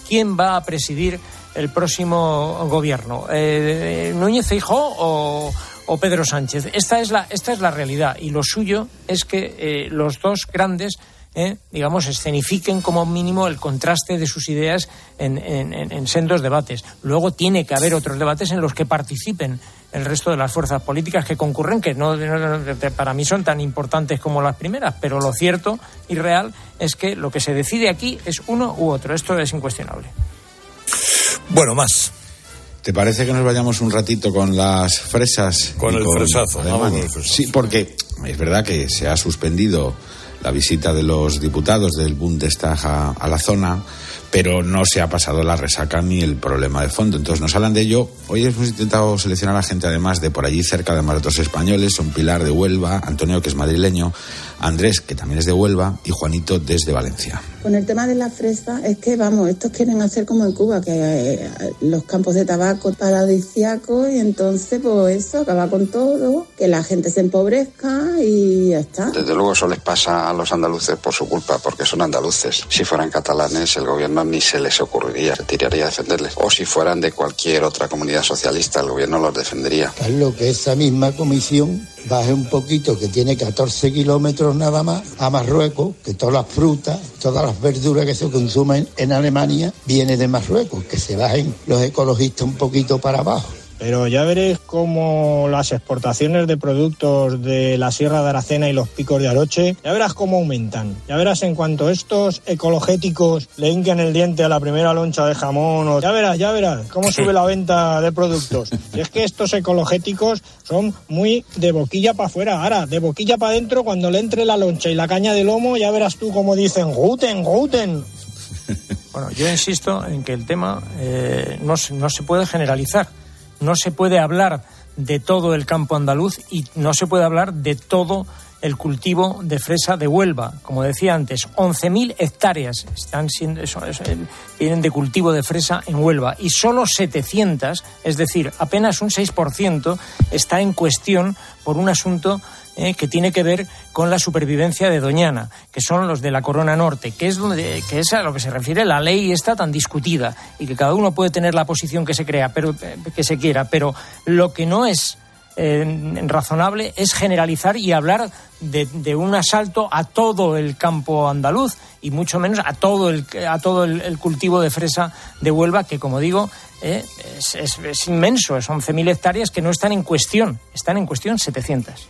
quién va a presidir el próximo gobierno, Núñez Feijóo o Pedro Sánchez. Esta es la realidad, y lo suyo es que los dos grandes escenifiquen como mínimo el contraste de sus ideas en sendos debates. Luego tiene que haber otros debates en los que participen el resto de las fuerzas políticas que concurren, que no para mí son tan importantes como las primeras, pero lo cierto y real es que lo que se decide aquí es uno u otro. Esto es incuestionable. Bueno, más. ¿Te parece que nos vayamos un ratito con las fresas? Con el fresazo. Sí, porque es verdad que se ha suspendido la visita de los diputados del Bundestag a la zona, pero no se ha pasado la resaca ni el problema de fondo. Entonces nos hablan de ello. Hoy hemos intentado seleccionar a gente además de por allí cerca, además de otros españoles. Son Pilar de Huelva, Antonio, que es madrileño, Andrés, que también es de Huelva, y Juanito desde Valencia. Con el tema de la fresa, es que estos quieren hacer como en Cuba, que los campos de tabaco paradisíacos, y entonces pues eso, acaba con todo, que la gente se empobrezca y ya está. Desde luego eso les pasa a los andaluces por su culpa, porque son andaluces. Si fueran catalanes, el gobierno ni se les ocurriría, se tiraría a defenderles. O si fueran de cualquier otra comunidad socialista, el gobierno los defendería. Es lo que esa misma comisión baje un poquito, que tiene 14 kilómetros nada más, a Marruecos, que todas las frutas, todas las verduras que se consumen en Alemania vienen de Marruecos, que se bajen los ecologistas un poquito para abajo. Pero ya veréis cómo las exportaciones de productos de la Sierra de Aracena y los Picos de Aroche, ya verás cómo aumentan. Ya verás en cuanto estos ecologéticos le hinquen el diente a la primera loncha de jamón. Ya verás cómo sube la venta de productos. Y es que estos ecologéticos son muy de boquilla para afuera. Ahora, de boquilla para adentro, cuando le entre la loncha y la caña de lomo, ya verás tú cómo dicen gluten. Bueno, yo insisto en que el tema no se puede generalizar. No se puede hablar de todo el campo andaluz y no se puede hablar de todo el cultivo de fresa de Huelva. Como decía antes, 11.000 hectáreas tienen de cultivo de fresa en Huelva y solo 700, es decir, apenas un 6%, está en cuestión por un asunto que tiene que ver con la supervivencia de Doñana, que son los de la Corona Norte, que es a lo que se refiere la ley esta tan discutida, y que cada uno puede tener la posición que se quiera, pero lo que no es razonable es generalizar y hablar de un asalto a todo el campo andaluz, y mucho menos a todo el cultivo de fresa de Huelva, que, como digo, es inmenso. Es 11.000 hectáreas que no están en cuestión, están en cuestión 700.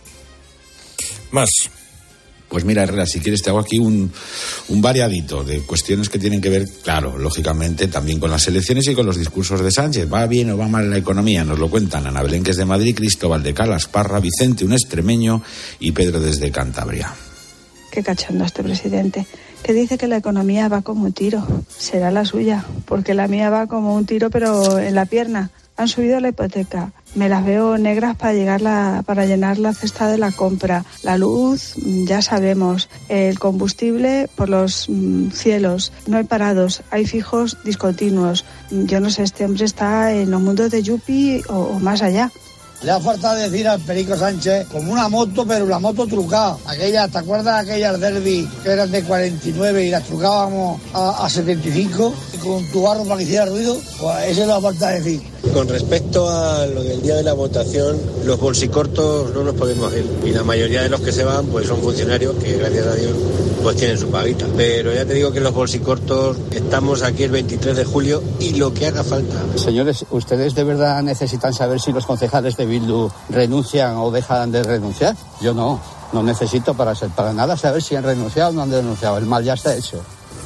Más. Pues mira, Herrera, si quieres te hago aquí un variadito de cuestiones que tienen que ver, claro, lógicamente, también con las elecciones y con los discursos de Sánchez. ¿Va bien o va mal la economía? Nos lo cuentan Ana Belén, que es de Madrid, Cristóbal de Calas Parra, Vicente, un extremeño, y Pedro desde Cantabria. Qué cachondo este presidente, que dice que la economía va como un tiro. Será la suya, porque la mía va como un tiro, pero en la pierna. Han subido la hipoteca, me las veo negras para llenar la cesta de la compra. La luz, ya sabemos, el combustible por los cielos. No hay parados, hay fijos discontinuos. Yo no sé, este hombre está en los mundos de Yupi o más allá. Le ha faltado decir al Perico Sánchez como una moto, pero la moto trucada. ¿Te acuerdas de aquellas Derby que eran de 49 y las trucábamos a 75 con tu barro para que hiciera ruido? Pues eso le ha faltado decir. Con respecto a lo del día de la votación, los bolsicortos no nos podemos ir. Y la mayoría de los que se van pues son funcionarios que, gracias a Dios, pues tienen su paguita. Pero ya te digo que los bolsicortos estamos aquí el 23 de julio y lo que haga falta. Señores, ¿ustedes de verdad necesitan saber si los concejales de Bildu renuncian o dejan de renunciar? Yo no necesito para nada saber si han renunciado o no han renunciado. El mal ya está hecho.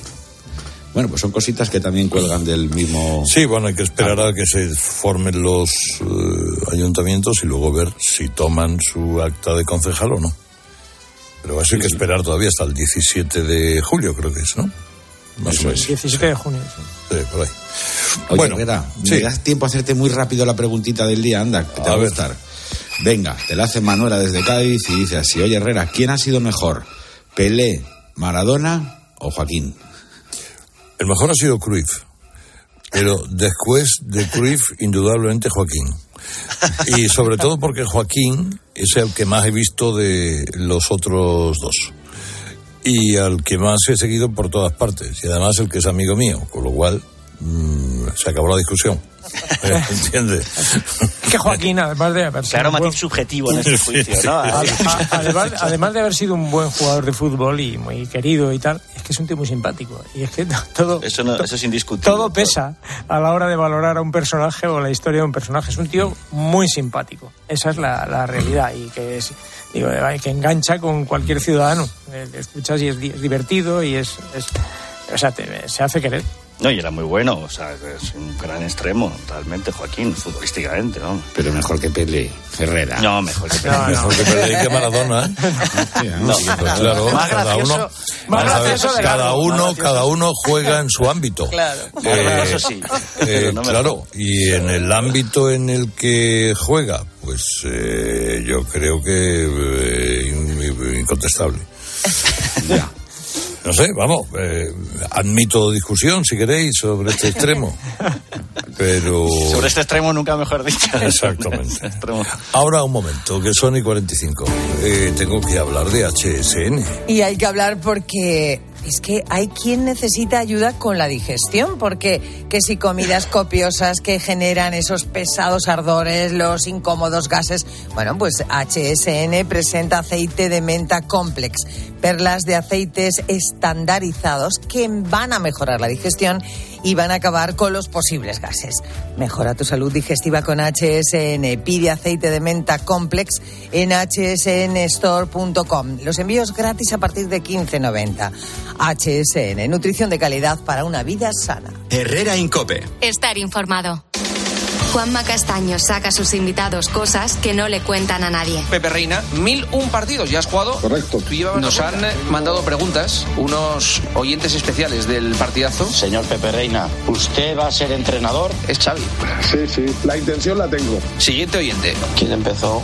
Bueno, pues son cositas que también cuelgan del mismo... Sí, bueno, hay que esperar a que se formen los ayuntamientos y luego ver si toman su acta de concejal o no. Pero eso hay que esperar todavía hasta el 17 de julio, creo que es, ¿no? Más o menos. 17 de junio, sí. Sí, por ahí. Oye, bueno, Herrera, ¿me das tiempo a hacerte muy rápido la preguntita del día? Anda, que te va a gustar. Venga, te la hace Manuela desde Cádiz y dice así: oye, Herrera, ¿quién ha sido mejor? ¿Pelé, Maradona o Joaquín? El mejor ha sido Cruyff, pero después de Cruyff, indudablemente Joaquín. Y sobre todo porque Joaquín es el que más he visto de los otros dos. Y al que más he seguido por todas partes. Y además el que es amigo mío, con lo cual se acabó la discusión. ¿Entiendes? Es que Joaquín, además de haber sido claro, matiz subjetivo en ese juicio, ¿no? además de haber sido un buen jugador de fútbol y muy querido y tal, es que es un tío muy simpático. Y es que todo eso es indiscutible. Todo pesa a la hora de valorar a un personaje o la historia de un personaje. Es un tío muy simpático. Esa es la realidad y que es... Digo, que engancha con cualquier ciudadano. Escuchas y es divertido y o sea, se hace querer. No, y era muy bueno, o sea, es un gran extremo, realmente, Joaquín, futbolísticamente, ¿no? Pero mejor que Pelé, Herrera. No, mejor que Pelé. Mejor que Pelé y que Maradona, ¿eh? No, claro, más gracioso. Cada uno juega en su ámbito. Claro, eso sí. Claro, y en el ámbito en el que juega, pues yo creo que incontestable. Ya. No sé, vamos, admito discusión, si queréis, sobre este extremo. Pero... Sobre este extremo nunca mejor dicho. Exactamente. Ahora un momento, que son y 45. Tengo que hablar de HSN. Y hay que hablar porque... Es que hay quien necesita ayuda con la digestión, porque que si comidas copiosas que generan esos pesados ardores, los incómodos gases, bueno, pues HSN presenta aceite de menta complex, perlas de aceites estandarizados que van a mejorar la digestión y van a acabar con los posibles gases. Mejora tu salud digestiva con HSN. Pide aceite de menta complex en hsnstore.com. Los envíos gratis a partir de 15,90. HSN, nutrición de calidad para una vida sana. Herrera Incope. Estar informado. Juanma Castaño saca a sus invitados cosas que no le cuentan a nadie. Pepe Reina, 1001 partidos, ¿ya has jugado? Correcto. Nos han mandado preguntas unos oyentes especiales del partidazo. Señor Pepe Reina, ¿usted va a ser entrenador? Es Xavi. Sí, la intención la tengo. Siguiente oyente. ¿Quién empezó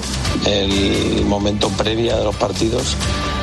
el momento previo de los partidos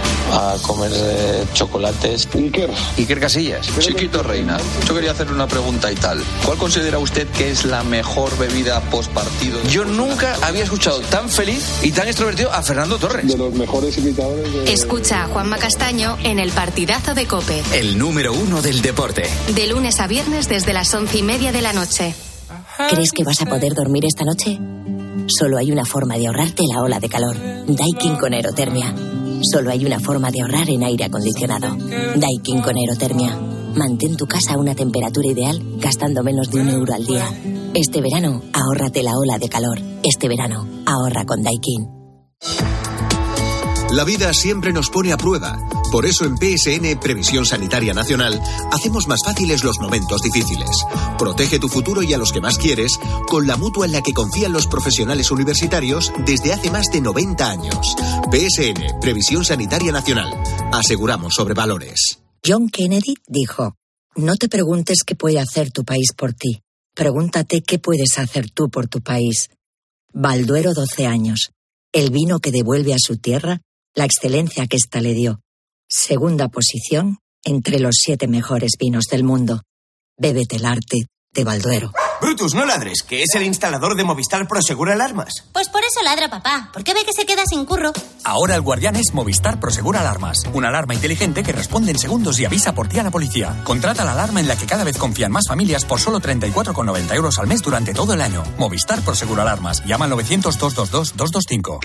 a comer chocolates? Iker Casillas. Chiquito Reina, yo quería hacerle una pregunta y tal. ¿Cuál considera usted que es la mejor bebida post partido? Yo nunca había escuchado tan feliz y tan extrovertido a Fernando Torres. De los mejores imitadores de... Escucha a Juanma Castaño en el partidazo de COPE. El número 1 del deporte. De lunes a viernes desde las 11:30 de la noche. ¿Crees que vas a poder dormir esta noche? Solo hay una forma de ahorrarte la ola de calor. Daikin con Aerotermia. Solo hay una forma de ahorrar en aire acondicionado. Daikin con Aerotermia. Mantén tu casa a una temperatura ideal gastando menos de €1 al día. Este verano, ahórrate la ola de calor. Este verano, ahorra con Daikin. La vida siempre nos pone a prueba. Por eso en PSN, Previsión Sanitaria Nacional, hacemos más fáciles los momentos difíciles. Protege tu futuro y a los que más quieres con la mutua en la que confían los profesionales universitarios desde hace más de 90 años. PSN, Previsión Sanitaria Nacional. Aseguramos sobre valores. John Kennedy dijo: no te preguntes qué puede hacer tu país por ti. Pregúntate qué puedes hacer tú por tu país. Balduero 12 años. El vino que devuelve a su tierra la excelencia que ésta le dio. Segunda posición entre los 7 mejores vinos del mundo. Bébete el arte de Balduero. Brutus, no ladres, que es el instalador de Movistar Prosegur Alarmas. Pues por eso ladra papá, porque ve que se queda sin curro. Ahora el guardián es Movistar Prosegur Alarmas. Una alarma inteligente que responde en segundos y avisa por ti a la policía. Contrata la alarma en la que cada vez confían más familias por solo 34,90 € al mes durante todo el año. Movistar Prosegur Alarmas. Llama al 900-222-225.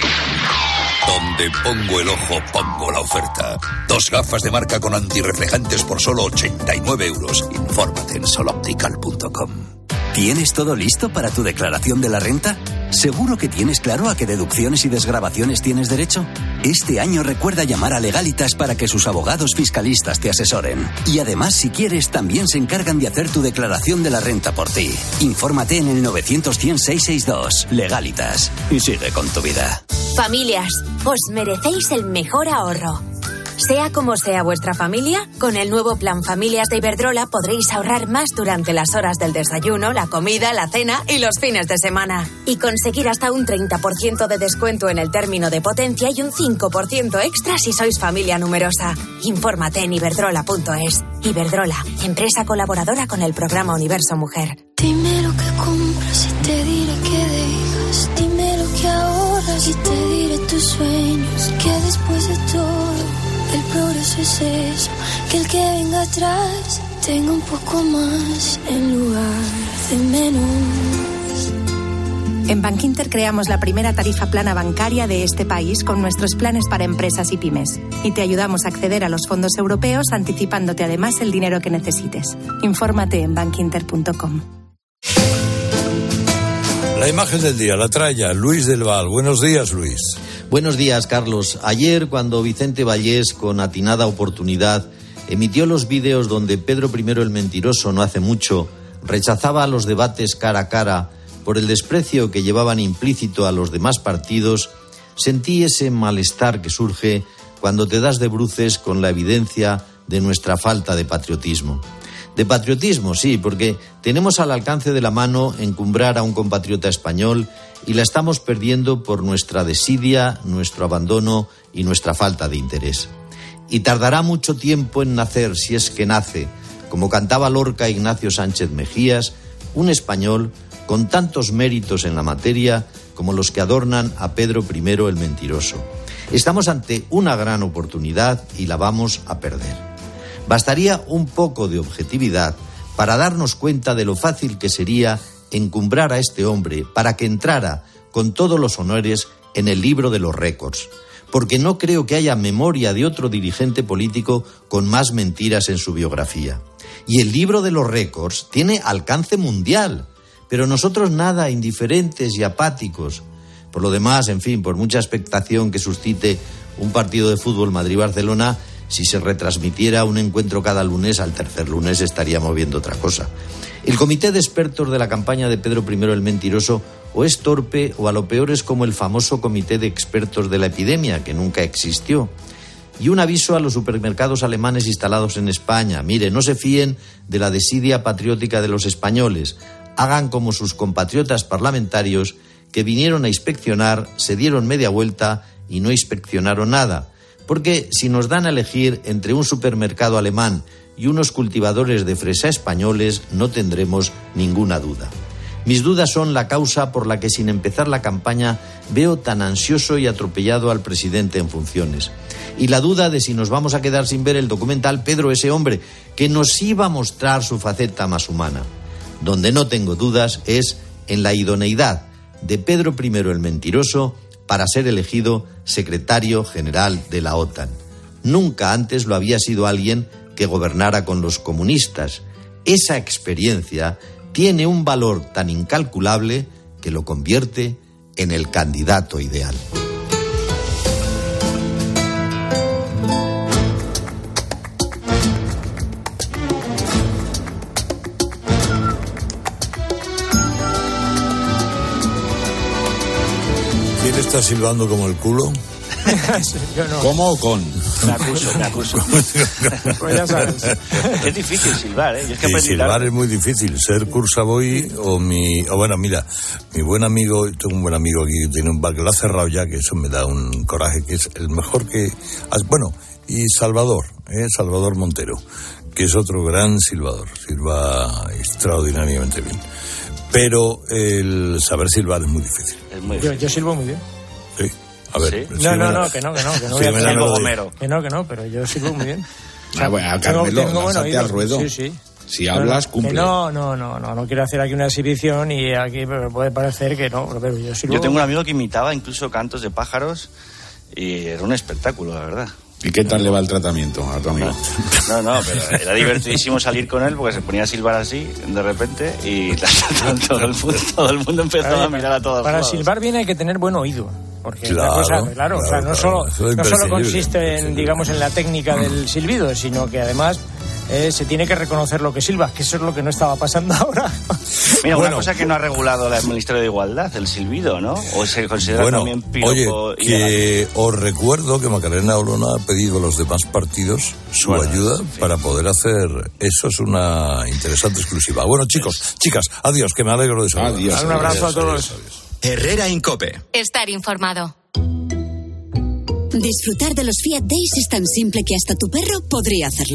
Donde pongo el ojo, pongo la oferta. 2 gafas de marca con antirreflejantes por solo 89 €. Infórmate en soloptical.com. ¿Tienes todo listo para tu declaración de la renta? ¿Seguro que tienes claro a qué deducciones y desgravaciones tienes derecho? Este año recuerda llamar a Legalitas para que sus abogados fiscalistas te asesoren. Y además, si quieres, también se encargan de hacer tu declaración de la renta por ti. Infórmate en el 900-100-662. Legalitas. Y sigue con tu vida. Familias, os merecéis el mejor ahorro. Sea como sea vuestra familia, con el nuevo plan Familias de Iberdrola podréis ahorrar más durante las horas del desayuno, la comida, la cena y los fines de semana. Y conseguir hasta un 30% de descuento en el término de potencia y un 5% extra si sois familia numerosa. Infórmate en iberdrola.es. Iberdrola, empresa colaboradora con el programa Universo Mujer. Dime lo que compras y te diré que dejas. Dime lo que ahorras y te diré tus sueños. Que después de todo el progreso es eso, que el que venga atrás tenga un poco más en lugar de menos. En Bankinter creamos la primera tarifa plana bancaria de este país con nuestros planes para empresas y pymes. Y te ayudamos a acceder a los fondos europeos anticipándote además el dinero que necesites. Infórmate en bankinter.com. La imagen del día la trae ya Luis del Val. Buenos días, Luis. Buenos días, Carlos. Ayer, cuando Vicente Vallés, con atinada oportunidad, emitió los vídeos donde Pedro I el Mentiroso, no hace mucho, rechazaba los debates cara a cara por el desprecio que llevaban implícito a los demás partidos, sentí ese malestar que surge cuando te das de bruces con la evidencia de nuestra falta de patriotismo. De patriotismo, sí, porque tenemos al alcance de la mano encumbrar a un compatriota español y la estamos perdiendo por nuestra desidia, nuestro abandono y nuestra falta de interés. Y tardará mucho tiempo en nacer, si es que nace, como cantaba Lorca Ignacio Sánchez Mejías, un español con tantos méritos en la materia como los que adornan a Pedro I el Mentiroso. Estamos ante una gran oportunidad y la vamos a perder. Bastaría un poco de objetividad para darnos cuenta de lo fácil que sería encumbrar a este hombre para que entrara con todos los honores en el libro de los récords, porque no creo que haya memoria de otro dirigente político con más mentiras en su biografía. Y el libro de los récords tiene alcance mundial, pero nosotros nada, indiferentes y apáticos. Por lo demás, en fin, por mucha expectación que suscite un partido de fútbol Madrid-Barcelona, si se retransmitiera un encuentro cada lunes, al tercer lunes estaríamos viendo otra cosa. El comité de expertos de la campaña de Pedro I el Mentiroso o es torpe o a lo peor es como el famoso comité de expertos de la epidemia, que nunca existió. Y un aviso a los supermercados alemanes instalados en España. Mire, no se fíen de la desidia patriótica de los españoles. Hagan como sus compatriotas parlamentarios que vinieron a inspeccionar, se dieron media vuelta y no inspeccionaron nada. Porque si nos dan a elegir entre un supermercado alemán y unos cultivadores de fresa españoles, no tendremos ninguna duda. Mis dudas son la causa por la que sin empezar la campaña veo tan ansioso y atropellado al presidente en funciones. Y la duda de si nos vamos a quedar sin ver el documental Pedro, ese hombre, que nos iba a mostrar su faceta más humana. Donde no tengo dudas es en la idoneidad de Pedro I el Mentiroso para ser elegido secretario general de la OTAN. Nunca antes lo había sido alguien que gobernara con los comunistas. Esa experiencia tiene un valor tan incalculable que lo convierte en el candidato ideal. ¿Quién está silbando como el culo? Yo no. ¿Cómo o con? Me acuso. Pues ya sabes. Es difícil silbar, ¿eh? Yo es que Sí, aprendí silbar tarde. es muy difícil. Ser Cursaboy bueno, mira, mi buen amigo, tengo un buen amigo aquí, tiene un bar que lo ha cerrado ya, que eso me da un coraje, que es el mejor que... Bueno, y Salvador Montero, que es otro gran silbador, silba extraordinariamente bien. Pero el saber silbar es muy difícil. Yo silbo muy bien. Sí. A ver. ¿Sí? No, que no. Que no, pero yo silbo muy bien. O sea, bueno, Carmelo, lánzate al ruedo. Sí. Si hablas, cumple. Que no quiero hacer aquí una exhibición y aquí puede parecer que no, pero yo silbo. Yo tengo un amigo que imitaba incluso cantos de pájaros y era un espectáculo, la verdad. ¿Y qué tal le va el tratamiento a tu amigo? No, pero era divertidísimo salir con él porque se ponía a silbar así de repente y todo el mundo empezaba a mirar a todos Para lados. silbar bien hay que tener buen oído. Porque Claro, o sea, no solo consiste en la técnica del silbido, sino que además se tiene que reconocer lo que silbas, que eso es lo que no estaba pasando ahora. Mira, una cosa que no ha regulado el Ministerio de Igualdad, el silbido, ¿no? O se considera también piropo. Oye, que os recuerdo que Macarena Olona ha pedido a los demás partidos su ayuda para poder hacer... Eso es una interesante exclusiva. Bueno, chicos, chicas, adiós, que me alegro de eso. Adiós. Un abrazo a todos. Herrera Incope. Estar informado. Disfrutar de los Fiat Days es tan simple que hasta tu perro podría hacerlo.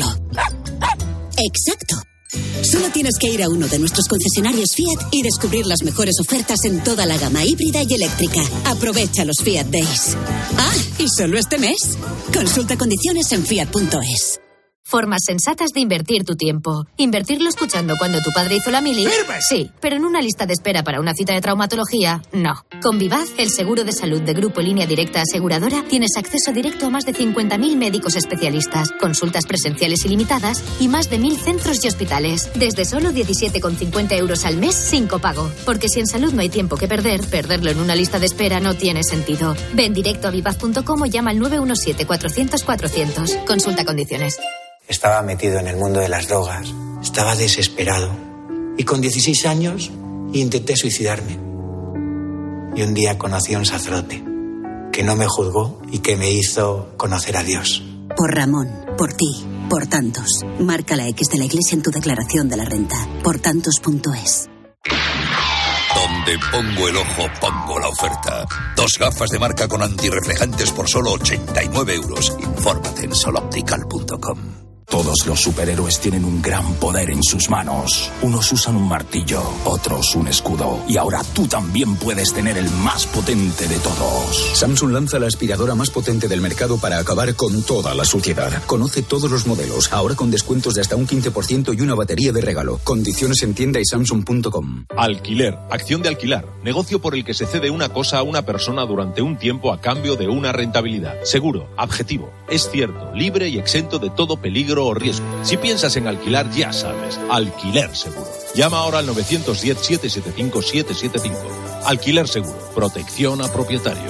Exacto. Solo tienes que ir a uno de nuestros concesionarios Fiat y descubrir las mejores ofertas en toda la gama híbrida y eléctrica. Aprovecha los Fiat Days. Ah, y solo este mes. Consulta condiciones en fiat.es. Formas sensatas de invertir tu tiempo. Invertirlo escuchando cuando tu padre hizo la mili. ¡Firme! Sí, pero en una lista de espera para una cita de traumatología, no. Con Vivaz, el seguro de salud de Grupo Línea Directa Aseguradora, tienes acceso directo a más de 50.000 médicos especialistas, consultas presenciales ilimitadas y más de 1.000 centros y hospitales. Desde solo 17,50 euros al mes sin copago. Porque si en salud no hay tiempo que perder, perderlo en una lista de espera no tiene sentido. Ven directo a vivaz.com o llama al 917-400-400. Consulta condiciones. Estaba metido en el mundo de las drogas. Estaba desesperado. Y con 16 años intenté suicidarme. Y un día conocí a un sacerdote que no me juzgó y que me hizo conocer a Dios. Por Ramón, por ti, por tantos. Marca la X de la Iglesia en tu declaración de la renta. Portantos.es. Donde pongo el ojo, pongo la oferta. 2 gafas de marca con antirreflejantes por solo 89 euros. Infórmate en soloptical.com. Todos los superhéroes tienen un gran poder en sus manos. Unos usan un martillo, otros un escudo. Y ahora tú también puedes tener el más potente de todos. Samsung lanza la aspiradora más potente del mercado para acabar con toda la suciedad. Conoce todos los modelos, ahora con descuentos de hasta un 15% y una batería de regalo. Condiciones en tienda y samsung.com. Alquiler, acción de alquilar. Negocio por el que se cede una cosa a una persona durante un tiempo a cambio de una rentabilidad. Seguro, objetivo, es cierto, libre y exento de todo peligro o riesgo. Si piensas en alquilar, ya sabes, Alquiler Seguro. Llama ahora al 910-775-775. Alquiler Seguro, protección a propietarios.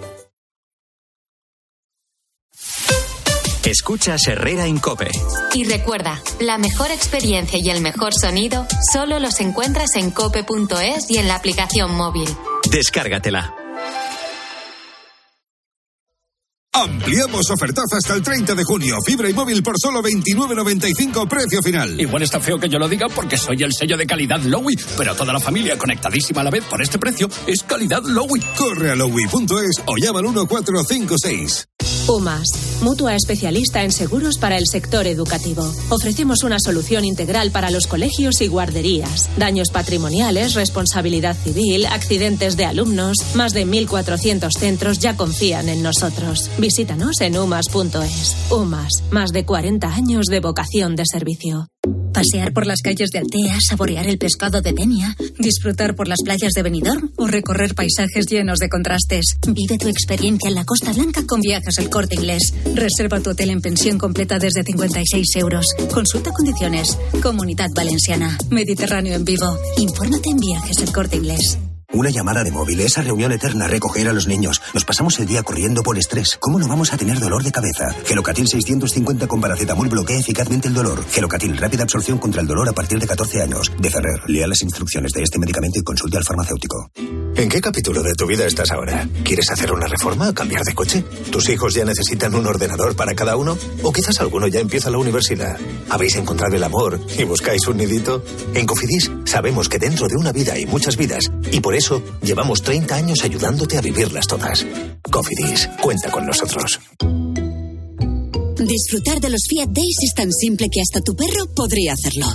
Escuchas Herrera en COPE. Y recuerda, la mejor experiencia y el mejor sonido solo los encuentras en cope.es y en la aplicación móvil. Descárgatela. Ampliamos ofertaza hasta el 30 de junio. Fibra y móvil por solo 29,95 precio final. Igual está feo que yo lo diga porque soy el sello de calidad Lowy, pero toda la familia conectadísima a la vez por este precio es calidad Lowy. Corre a lowy.es o llama al 1456. UMAS, mutua especialista en seguros para el sector educativo. Ofrecemos una solución integral para los colegios y guarderías. Daños patrimoniales, responsabilidad civil, accidentes de alumnos. Más de 1.400 centros ya confían en nosotros. Visítanos en umas.es. UMAS, más de 40 años de vocación de servicio. Pasear por las calles de Altea, saborear el pescado de Denia, disfrutar por las playas de Benidorm o recorrer paisajes llenos de contrastes. Vive tu experiencia en la Costa Blanca con Viajes El Corte Inglés. Reserva tu hotel en pensión completa desde 56 euros. Consulta condiciones. Comunidad Valenciana. Mediterráneo en vivo. Infórmate en Viajes El Corte Inglés. Una llamada de móvil, esa reunión eterna, recoger a los niños. Nos pasamos el día corriendo por estrés. ¿Cómo no vamos a tener dolor de cabeza? Gelocatil 650 con paracetamol bloquea eficazmente el dolor. Gelocatil, rápida absorción contra el dolor a partir de 14 años. De Ferrer, lea las instrucciones de este medicamento y consulte al farmacéutico. ¿En qué capítulo de tu vida estás ahora? ¿Quieres hacer una reforma o cambiar de coche? ¿Tus hijos ya necesitan un ordenador para cada uno? ¿O quizás alguno ya empieza la universidad? ¿Habéis encontrado el amor y buscáis un nidito? En Cofidis sabemos que dentro de una vida hay muchas vidas y por eso llevamos 30 años ayudándote a vivirlas todas. Cofidis, cuenta con nosotros. Disfrutar de los Fiat Days es tan simple que hasta tu perro podría hacerlo.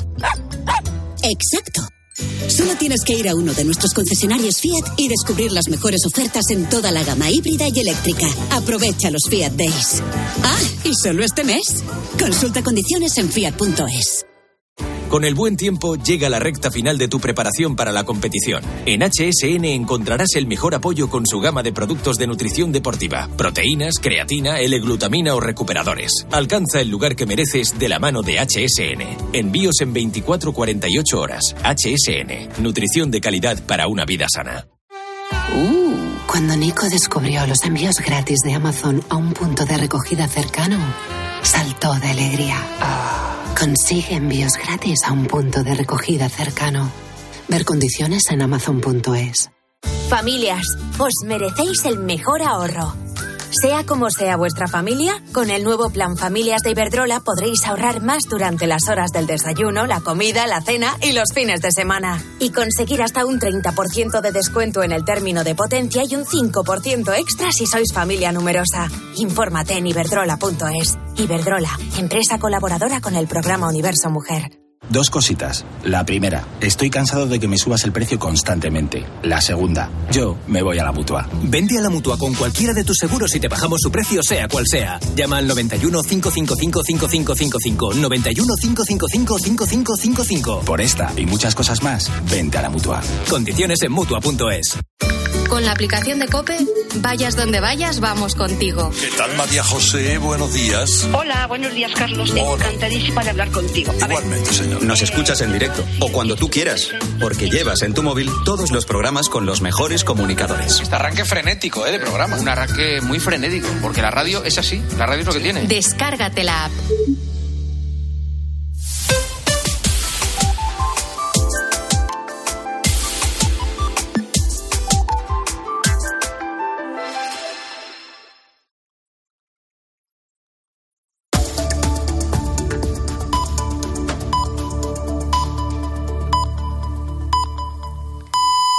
Exacto. Solo tienes que ir a uno de nuestros concesionarios Fiat y descubrir las mejores ofertas en toda la gama híbrida y eléctrica. Aprovecha los Fiat Days. Ah, y solo este mes. Consulta condiciones en fiat.es. Con el buen tiempo llega la recta final de tu preparación para la competición. En HSN encontrarás el mejor apoyo con su gama de productos de nutrición deportiva. Proteínas, creatina, L-glutamina o recuperadores. Alcanza el lugar que mereces de la mano de HSN. Envíos en 24-48 horas. HSN. Nutrición de calidad para una vida sana. Cuando Nico descubrió los envíos gratis de Amazon a un punto de recogida cercano, saltó de alegría. Consigue envíos gratis a un punto de recogida cercano. Ver condiciones en amazon.es. Familias, os merecéis el mejor ahorro. Sea como sea vuestra familia, con el nuevo plan Familias de Iberdrola podréis ahorrar más durante las horas del desayuno, la comida, la cena y los fines de semana. Y conseguir hasta un 30% de descuento en el término de potencia y un 5% extra si sois familia numerosa. Infórmate en iberdrola.es. Iberdrola, empresa colaboradora con el programa Universo Mujer. 2 cositas. La primera, estoy cansado de que me subas el precio constantemente. La segunda, yo me voy a la Mutua. Vente a la Mutua con cualquiera de tus seguros y te bajamos su precio sea cual sea. Llama al 91 555 5555. 91 555 5555. Por esta y muchas cosas más, vente a la Mutua. Condiciones en Mutua.es. Con la aplicación de COPE, vayas donde vayas, vamos contigo. ¿Qué tal, María José? Buenos días. Hola, buenos días, Carlos. Encantadísima de hablar contigo. Igualmente, señor. Nos escuchas en directo o cuando tú quieras, porque llevas en tu móvil todos los programas con los mejores comunicadores. Este arranque frenético, de programa. Un arranque muy frenético, porque la radio es así. La radio es lo que tiene. Descárgate la app.